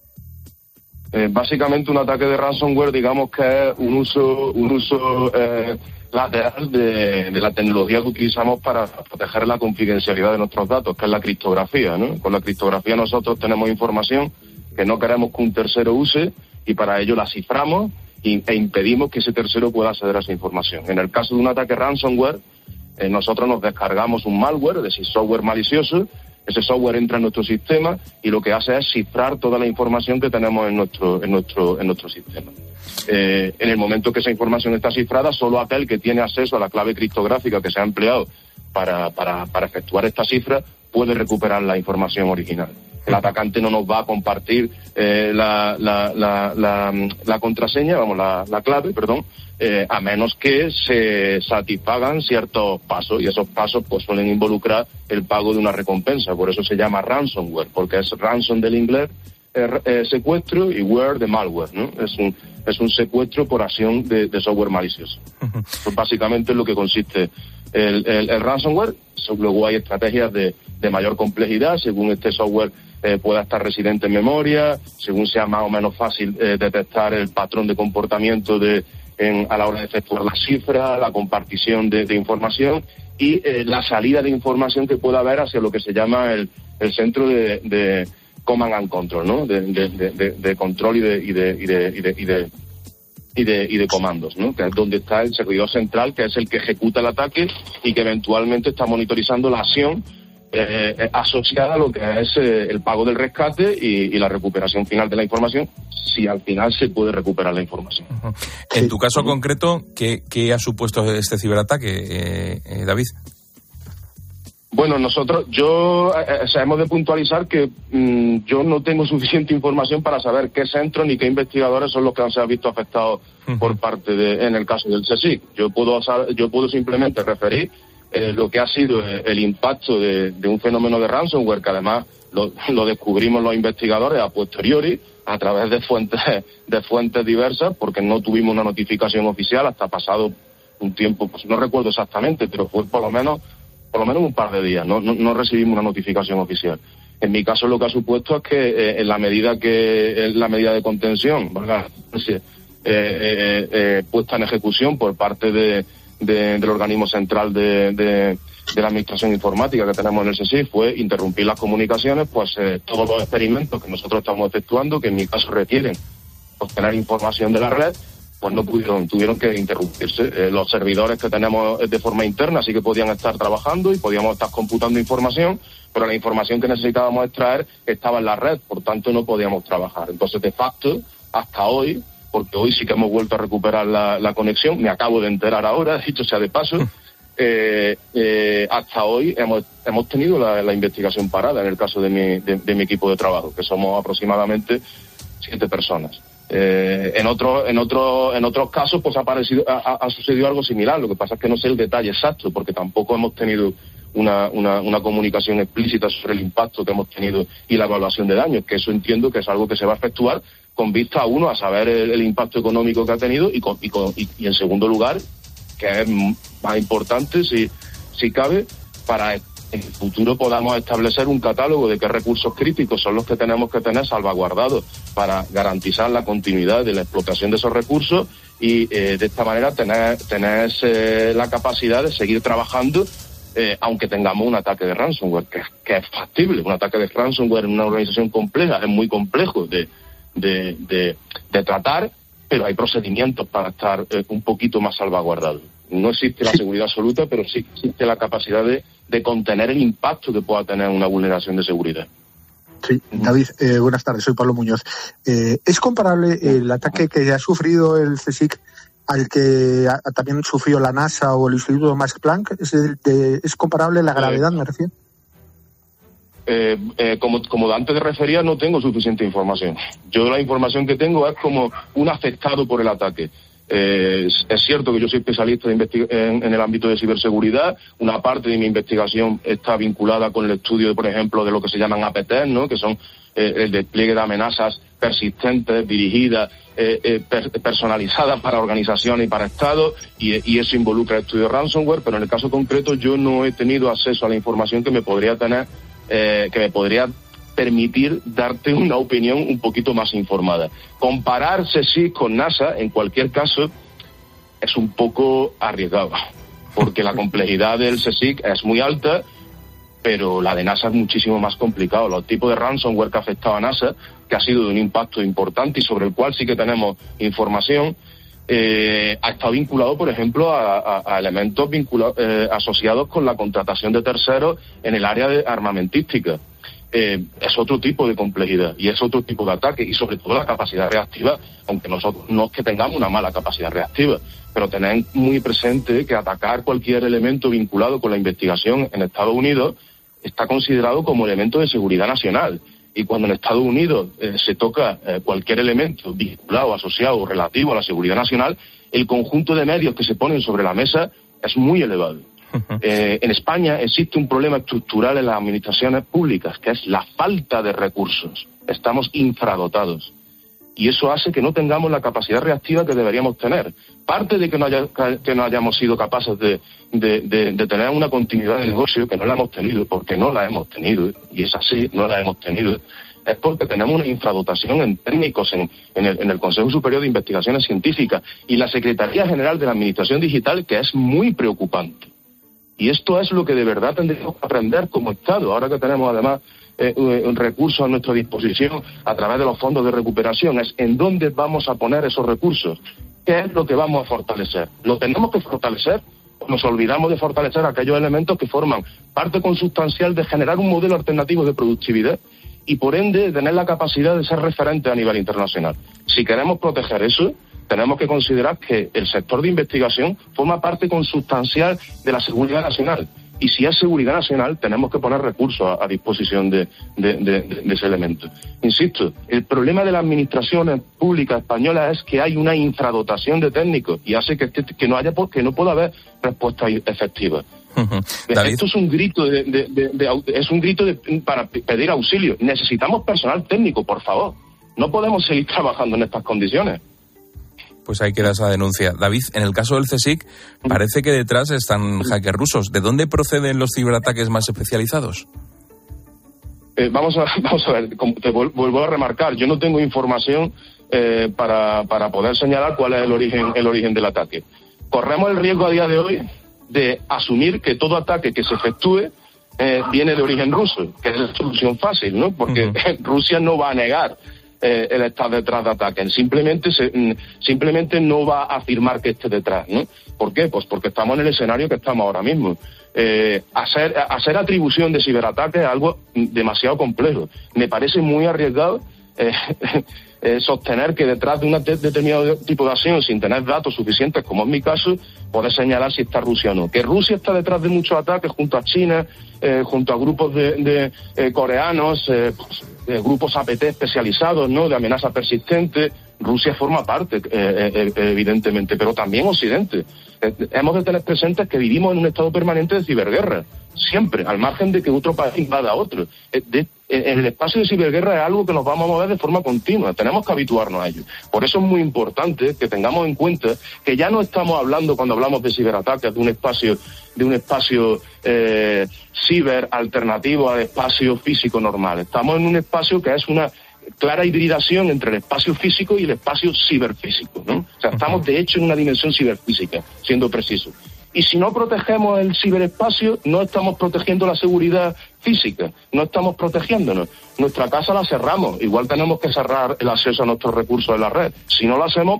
Básicamente un ataque de ransomware, digamos que es un uso lateral de la tecnología que utilizamos para proteger la confidencialidad de nuestros datos, que es la criptografía, ¿no? Con la criptografía nosotros tenemos información que no queremos que un tercero use, y para ello la ciframos e impedimos que ese tercero pueda acceder a esa información. En el caso de un ataque ransomware, nosotros nos descargamos un malware, es decir, software malicioso. Ese software entra en nuestro sistema y lo que hace es cifrar toda la información que tenemos en nuestro sistema. En el momento que esa información está cifrada, solo aquel que tiene acceso a la clave criptográfica que se ha empleado para efectuar esta cifra puede recuperar la información original. El atacante no nos va a compartir la contraseña, la clave, perdón, a menos que se satisfagan ciertos pasos, y esos pasos pues suelen involucrar el pago de una recompensa. Por eso se llama ransomware, porque es ransom del inglés, secuestro, y ware de malware, ¿no? Es un secuestro por acción de software malicioso. Pues básicamente es lo que consiste el ransomware. Luego hay estrategias de mayor complejidad, según este software pueda estar residente en memoria, según sea más o menos fácil detectar el patrón de comportamiento a la hora de efectuar la cifra, la compartición de información y la salida de información que pueda haber hacia lo que se llama el centro de command and control, ¿no? De control y de comandos, ¿no? Que es donde está el servidor central, que es el que ejecuta el ataque y que eventualmente está monitorizando la acción asociada a lo que es el pago del rescate y la recuperación final de la información, si al final se puede recuperar la información. En tu caso concreto, ¿qué ha supuesto este ciberataque, David? Bueno, hemos de puntualizar que yo no tengo suficiente información para saber qué centros ni qué investigadores son los que se han visto afectados por parte en el caso del CSIC. Yo puedo simplemente referir lo que ha sido el impacto de un fenómeno de ransomware, que además lo descubrimos los investigadores a posteriori, a través de fuentes diversas, porque no tuvimos una notificación oficial hasta pasado un tiempo, pues no recuerdo exactamente, pero fue por lo menos un par de días, no recibimos una notificación oficial. En mi caso lo que ha supuesto es que en la medida de contención, ¿verdad? Puesta en ejecución por parte del organismo central de la administración informática que tenemos en el CSIC, fue interrumpir las comunicaciones, pues todos los experimentos que nosotros estamos efectuando, que en mi caso requieren obtener información de la red, pues no tuvieron que interrumpirse. Los servidores que tenemos de forma interna sí que podían estar trabajando y podíamos estar computando información, pero la información que necesitábamos extraer estaba en la red, por tanto no podíamos trabajar. Entonces, de facto, hasta hoy, porque hoy sí que hemos vuelto a recuperar la conexión, me acabo de enterar ahora, dicho sea de paso, hasta hoy hemos tenido la investigación parada en el caso de mi equipo de trabajo, que somos aproximadamente 7 personas. En otros casos pues ha sucedido algo similar. Lo que pasa es que no sé el detalle exacto, porque tampoco hemos tenido una comunicación explícita sobre el impacto que hemos tenido y la evaluación de daños, que eso entiendo que es algo que se va a efectuar con vista a saber el impacto económico que ha tenido y en segundo lugar, que es más importante si cabe, para en el futuro podamos establecer un catálogo de qué recursos críticos son los que tenemos que tener salvaguardados para garantizar la continuidad de la explotación de esos recursos y de esta manera tener la capacidad de seguir trabajando aunque tengamos un ataque de ransomware, que es factible. Un ataque de ransomware en una organización compleja es muy complejo de tratar, pero hay procedimientos para estar un poquito más salvaguardados. No existe la seguridad absoluta, pero sí existe la capacidad de contener el impacto que pueda tener una vulneración de seguridad. Sí, David, buenas tardes, soy Pablo Muñoz. ¿Es comparable el ataque que ha sufrido el CSIC al que también sufrió la NASA o el Instituto Max Planck? ¿Es comparable la gravedad, me refiero? Como antes te refería, no tengo suficiente información. Yo la información que tengo es como un afectado por el ataque. Es cierto que yo soy especialista en el ámbito de ciberseguridad. Una parte de mi investigación está vinculada con el estudio, por ejemplo, de lo que se llaman APT, ¿no? Que son el despliegue de amenazas persistentes, dirigidas, personalizadas para organizaciones y para estados, y eso involucra el estudio de ransomware, pero en el caso concreto yo no he tenido acceso a la información que me podría tener, que me podría permitir darte una opinión un poquito más informada. Comparar CSIC con NASA, en cualquier caso, es un poco arriesgado, porque la complejidad del CSIC es muy alta, pero la de NASA es muchísimo más complicado. Los tipos de ransomware que ha afectado a NASA, que ha sido de un impacto importante y sobre el cual sí que tenemos información, ha estado vinculado, por ejemplo, a elementos asociados con la contratación de terceros en el área de armamentística. Es otro tipo de complejidad y es otro tipo de ataque, y sobre todo la capacidad reactiva, aunque nosotros no es que tengamos una mala capacidad reactiva, pero tener muy presente que atacar cualquier elemento vinculado con la investigación en Estados Unidos está considerado como elemento de seguridad nacional, y cuando en Estados Unidos se toca cualquier elemento vinculado, asociado o relativo a la seguridad nacional, el conjunto de medios que se ponen sobre la mesa es muy elevado. En España existe un problema estructural en las administraciones públicas, que es la falta de recursos. Estamos infradotados. Y eso hace que no tengamos la capacidad reactiva que deberíamos tener. Parte de que no hayamos sido capaces de tener una continuidad de negocio, que no la hemos tenido, porque no la hemos tenido, y es así, no la hemos tenido, es porque tenemos una infradotación en técnicos en el Consejo Superior de Investigaciones Científicas y la Secretaría General de la Administración Digital, que es muy preocupante. Y esto es lo que de verdad tendríamos que aprender como Estado, ahora que tenemos además un recurso a nuestra disposición a través de los fondos de recuperación, es en dónde vamos a poner esos recursos, qué es lo que vamos a fortalecer. ¿Lo tenemos que fortalecer o nos olvidamos de fortalecer aquellos elementos que forman parte consustancial de generar un modelo alternativo de productividad y por ende tener la capacidad de ser referente a nivel internacional? Si queremos proteger eso, tenemos que considerar que el sector de investigación forma parte consustancial de la seguridad nacional. Y si es seguridad nacional, tenemos que poner recursos a disposición de ese elemento. Insisto, el problema de las administraciones públicas españolas es que hay una infradotación de técnicos y hace que no haya, porque no pueda haber respuesta efectiva. Esto es un grito para pedir auxilio. Necesitamos personal técnico, por favor. No podemos seguir trabajando en estas condiciones. Pues ahí queda esa denuncia. David, en el caso del CSIC, parece que detrás están hackers rusos. ¿De dónde proceden los ciberataques más especializados? Vamos a ver, te vuelvo a remarcar, yo no tengo información para poder señalar cuál es el origen del ataque. Corremos el riesgo a día de hoy de asumir que todo ataque que se efectúe viene de origen ruso, que es la solución fácil, ¿no? Porque Rusia no va a negar el estar detrás de ataques, simplemente no va a afirmar que esté detrás, ¿no? ¿Por qué? Pues porque estamos en el escenario que estamos ahora mismo. Hacer atribución de ciberataques es algo demasiado complejo. Me parece muy arriesgado sostener que detrás de un determinado tipo de acción, sin tener datos suficientes, como es mi caso, poder señalar si está Rusia o no. Que Rusia está detrás de muchos ataques junto a China, junto a grupos de coreanos, grupos APT especializados, ¿no?, de amenaza persistente. Rusia forma parte, evidentemente, pero también Occidente. Hemos de tener presentes que vivimos en un estado permanente de ciberguerra, siempre, al margen de que otro país invada a otro. El espacio de ciberguerra es algo que nos vamos a mover de forma continua, tenemos que habituarnos a ello. Por eso es muy importante que tengamos en cuenta que ya no estamos hablando, cuando hablamos de ciberataques, de un espacio ciber alternativo al espacio físico normal. Estamos en un espacio que es una clara hibridación entre el espacio físico y el espacio ciberfísico, ¿no? O sea, estamos de hecho en una dimensión ciberfísica, siendo preciso. Y si no protegemos el ciberespacio, no estamos protegiendo la seguridad física, no estamos protegiéndonos. Nuestra casa la cerramos, igual tenemos que cerrar el acceso a nuestros recursos en la red. Si no lo hacemos,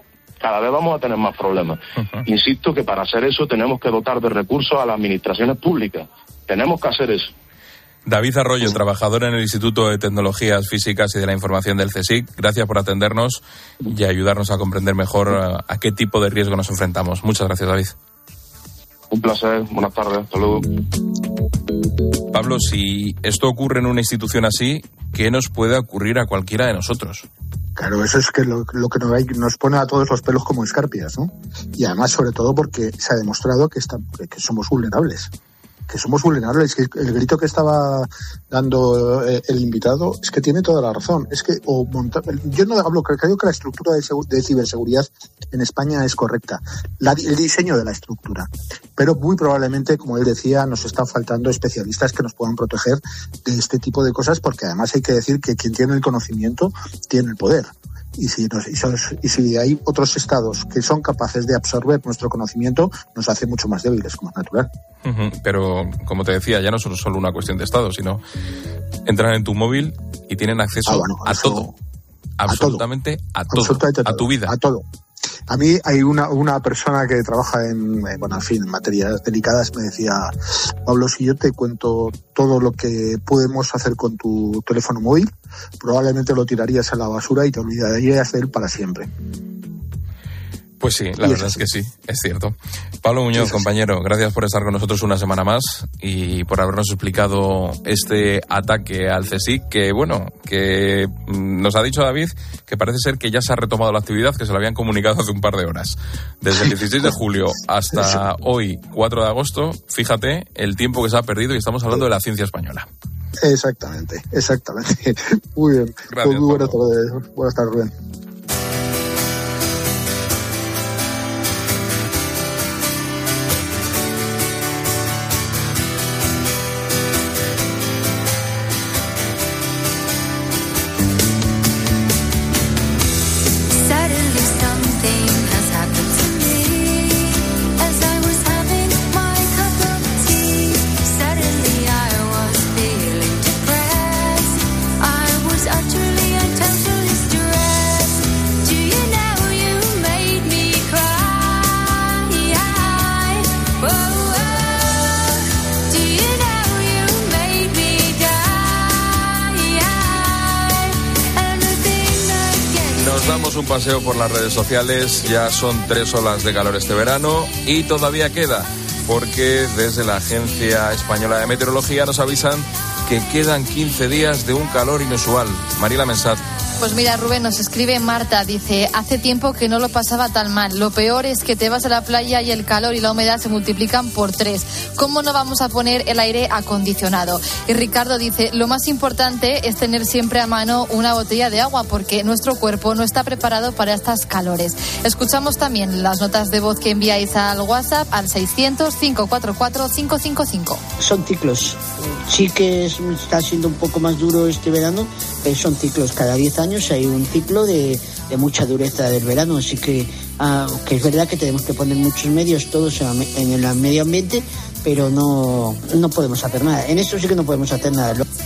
cada vez vamos a tener más problemas. Insisto que para hacer eso tenemos que dotar de recursos a las administraciones públicas. Tenemos que hacer eso. David Arroyo, trabajador en el Instituto de Tecnologías Físicas y de la Información del CSIC, gracias por atendernos y ayudarnos a comprender mejor a qué tipo de riesgo nos enfrentamos. Muchas gracias, David. Un placer, buenas tardes, hasta luego. Pablo, si esto ocurre en una institución así, ¿qué nos puede ocurrir a cualquiera de nosotros? Claro, eso es que lo que nos pone a todos los pelos como escarpias, ¿no? Y además, sobre todo, porque se ha demostrado que somos vulnerables. Que somos vulnerables, que el grito que estaba dando el invitado es que tiene toda la razón. Es que yo no hablo, creo que la estructura de ciberseguridad en España es correcta, el diseño de la estructura, pero muy probablemente, como él decía, nos están faltando especialistas que nos puedan proteger de este tipo de cosas, porque además hay que decir que quien tiene el conocimiento tiene el poder. Y si hay otros estados que son capaces de absorber nuestro conocimiento, nos hace mucho más débiles, como es natural. Pero, como te decía, ya no es solo una cuestión de estado, sino entran en tu móvil y tienen acceso a todo. Absolutamente a todo. A tu vida. A todo. A mí hay una persona que trabaja en materias delicadas, me decía: Pablo, si yo te cuento todo lo que podemos hacer con tu teléfono móvil, probablemente lo tirarías a la basura y te olvidarías de él para siempre. Pues sí, la verdad es que sí, es cierto. Pablo Muñoz, compañero, gracias por estar con nosotros una semana más y por habernos explicado este ataque al CSIC, que nos ha dicho David que parece ser que ya se ha retomado la actividad, que se lo habían comunicado hace un par de horas. Desde el 16 de julio hasta hoy, 4 de agosto, fíjate el tiempo que se ha perdido y estamos hablando de la ciencia española. Exactamente. Muy bien. Gracias, muy buenas tardes. Buenas tardes, Rubén. Un paseo por las redes sociales, ya son 3 olas de calor este verano y todavía queda, porque desde la Agencia Española de Meteorología nos avisan que quedan 15 días de un calor inusual. Mariela Mensat. Pues mira, Rubén, nos escribe Marta, dice: hace tiempo que no lo pasaba tan mal. Lo peor es que te vas a la playa y el calor y la humedad se multiplican por 3. ¿Cómo no vamos a poner el aire acondicionado? Y Ricardo dice: lo más importante es tener siempre a mano una botella de agua, porque nuestro cuerpo no está preparado para estas calores. Escuchamos también las notas de voz que enviáis al WhatsApp al 600-544-555. Son ciclos. Sí que está siendo un poco más duro este verano, pero son ciclos. Cada 10 años hay un ciclo de mucha dureza del verano, así que es verdad que tenemos que poner muchos medios todos en el medio ambiente, pero no podemos hacer nada. En eso sí que no podemos hacer nada. Pues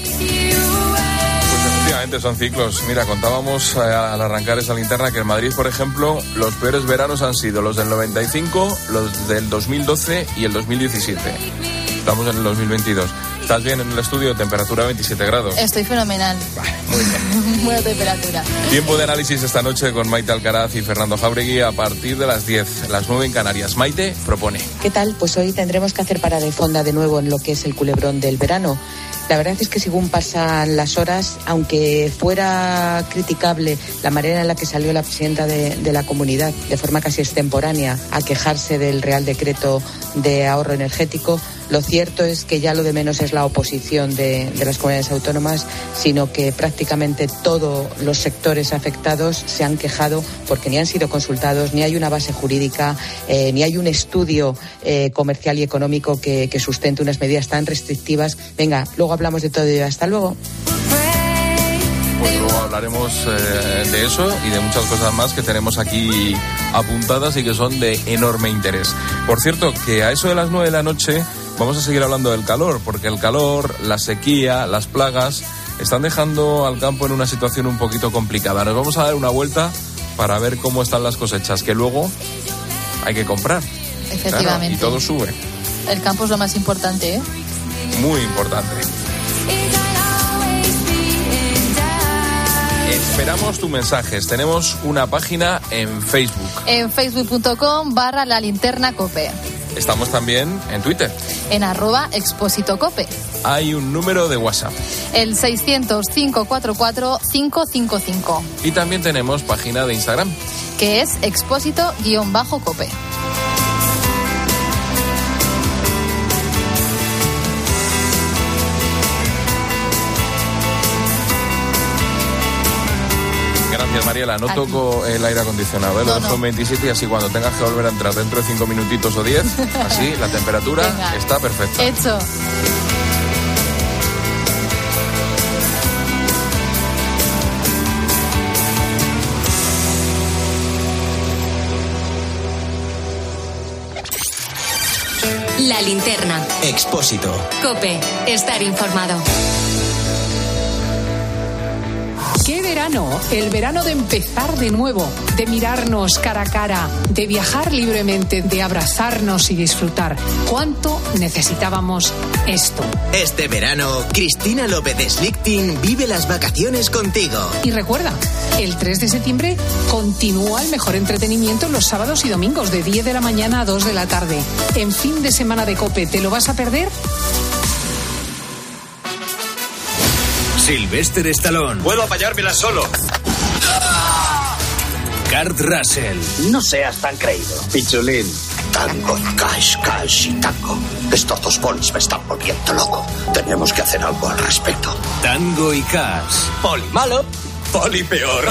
efectivamente son ciclos. Mira, contábamos al arrancar esa linterna que en Madrid, por ejemplo, los peores veranos han sido los del 95, los del 2012 y el 2017. Estamos en el 2022. ¿Estás bien en el estudio? Temperatura 27 grados. Estoy fenomenal. Muy bien. Buena temperatura. Tiempo de análisis esta noche con Maite Alcaraz y Fernando Jáuregui a partir de las 10, las 9 en Canarias. Maite propone. ¿Qué tal? Pues hoy tendremos que hacer parada de fonda de nuevo en lo que es el culebrón del verano. La verdad es que según pasan las horas, aunque fuera criticable la manera en la que salió la presidenta de la comunidad, de forma casi extemporánea, a quejarse del Real Decreto de ahorro energético, lo cierto es que ya lo de menos es la oposición de las comunidades autónomas, sino que prácticamente todos los sectores afectados se han quejado porque ni han sido consultados, ni hay una base jurídica, ni hay un estudio comercial y económico que sustente unas medidas tan restrictivas. Venga, luego hablamos de todo ello. Hasta luego. Pues luego hablaremos de eso y de muchas cosas más que tenemos aquí apuntadas y que son de enorme interés. Por cierto, que a eso de las 9 de la noche vamos a seguir hablando del calor, porque el calor, la sequía, las plagas están dejando al campo en una situación un poquito complicada. Nos vamos a dar una vuelta para ver cómo están las cosechas, que luego hay que comprar. Efectivamente. Claro, y todo sube. El campo es lo más importante, ¿eh? Muy importante. Esperamos tus mensajes. Tenemos una página en Facebook. En facebook.com/lalinternacope. Estamos también en Twitter. En @expósitocope. Hay un número de WhatsApp. El 600-544-555. Y también tenemos página de Instagram. Que es expósito_cope. Gracias, Mariela. No toco el aire acondicionado, lo dejo en 27 y así cuando tengas que volver a entrar dentro de 5 minutitos o 10, así la temperatura está perfecta. Hecho. La linterna. Expósito. COPE. Estar informado. ¡Qué verano! El verano de empezar de nuevo, de mirarnos cara a cara, de viajar libremente, de abrazarnos y disfrutar. ¿Cuánto necesitábamos esto? Este verano, Cristina López Slichting vive las vacaciones contigo. Y recuerda, el 3 de septiembre continúa el mejor entretenimiento los sábados y domingos de 10 de la mañana a 2 de la tarde. En fin de semana de COPE, ¿te lo vas a perder? Sylvester Stallone. Puedo apañármela solo. Kurt Russell. No seas tan creído. Pichulín. Tango y cash y tango. Estos dos polis me están volviendo loco. Tenemos que hacer algo al respecto. Tango y Cash. Poli malo, poli peor.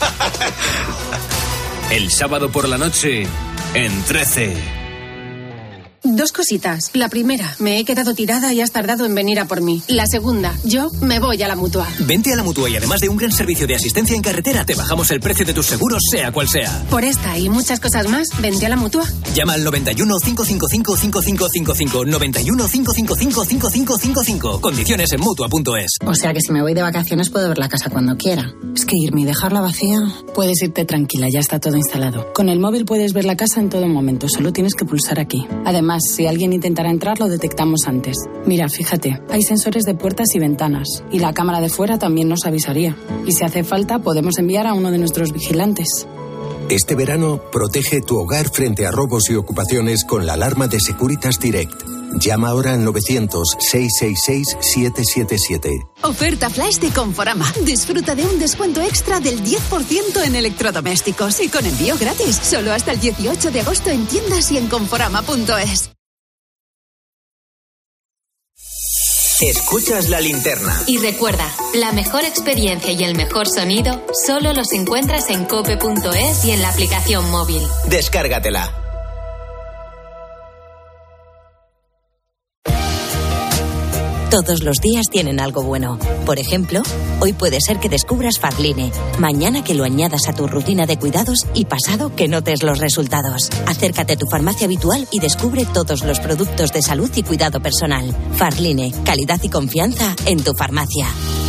El sábado por la noche, en 13. Dos cositas. La primera, me he quedado tirada y has tardado en venir a por mí. La segunda, yo me voy a la Mutua. Vente a la Mutua y además de un gran servicio de asistencia en carretera, te bajamos el precio de tus seguros, sea cual sea. Por esta y muchas cosas más, vente a la Mutua. Llama al 91 555 5555. 91 555 5555. Condiciones en Mutua.es. O sea que si me voy de vacaciones puedo ver la casa cuando quiera. Es que irme y dejarla vacía... Puedes irte tranquila, ya está todo instalado. Con el móvil puedes ver la casa en todo momento, solo tienes que pulsar aquí. Además, si alguien intentara entrar, lo detectamos antes. Mira, fíjate, hay sensores de puertas y ventanas, y la cámara de fuera también nos avisaría. Y si hace falta, podemos enviar a uno de nuestros vigilantes. Este verano, protege tu hogar frente a robos y ocupaciones con la alarma de Securitas Direct. Llama ahora al 900-666-777. Oferta flash de Conforama. Disfruta de un descuento extra del 10% en electrodomésticos y con envío gratis. Solo hasta el 18 de agosto en tiendas y en conforama.es. Escuchas La Linterna. Y recuerda, la mejor experiencia y el mejor sonido solo los encuentras en cope.es y en la aplicación móvil. Descárgatela. Todos los días tienen algo bueno. Por ejemplo, hoy puede ser que descubras Farline, mañana que lo añadas a tu rutina de cuidados y pasado que notes los resultados. Acércate a tu farmacia habitual y descubre todos los productos de salud y cuidado personal. Farline, calidad y confianza en tu farmacia.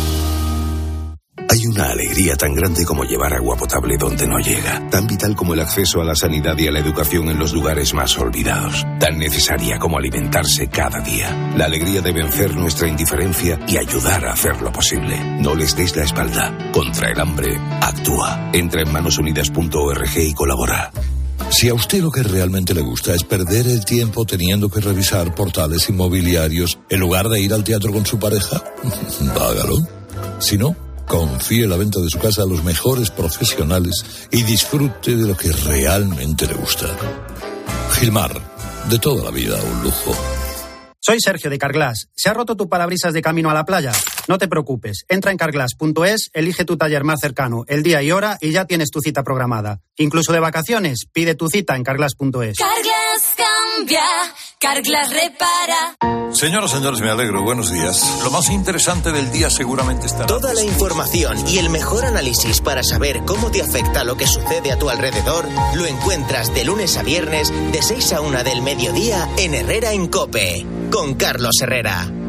Hay una alegría tan grande como llevar agua potable donde no llega, tan vital como el acceso a la sanidad y a la educación en los lugares más olvidados, tan necesaria como alimentarse cada día. La alegría de vencer nuestra indiferencia y ayudar a hacerlo posible. No les des la espalda. Contra el hambre, actúa. Entra en manosunidas.org y colabora. Si a usted lo que realmente le gusta es perder el tiempo teniendo que revisar portales inmobiliarios en lugar de ir al teatro con su pareja, hágalo. Si no, confíe la venta de su casa a los mejores profesionales y disfrute de lo que realmente le gusta. Gilmar, de toda la vida un lujo. Soy Sergio de Carglass. ¿Se ha roto tu parabrisas de camino a la playa? No te preocupes. Entra en carglass.es, elige tu taller más cercano, el día y hora y ya tienes tu cita programada. Incluso de vacaciones, pide tu cita en carglass.es. Carglass cambia, Carglass repara. Señoras, señores, me alegro. Buenos días. Lo más interesante del día seguramente estará... Toda la información y el mejor análisis para saber cómo te afecta lo que sucede a tu alrededor lo encuentras de lunes a viernes de 6 a 1 del mediodía en Herrera en COPE, con Carlos Herrera.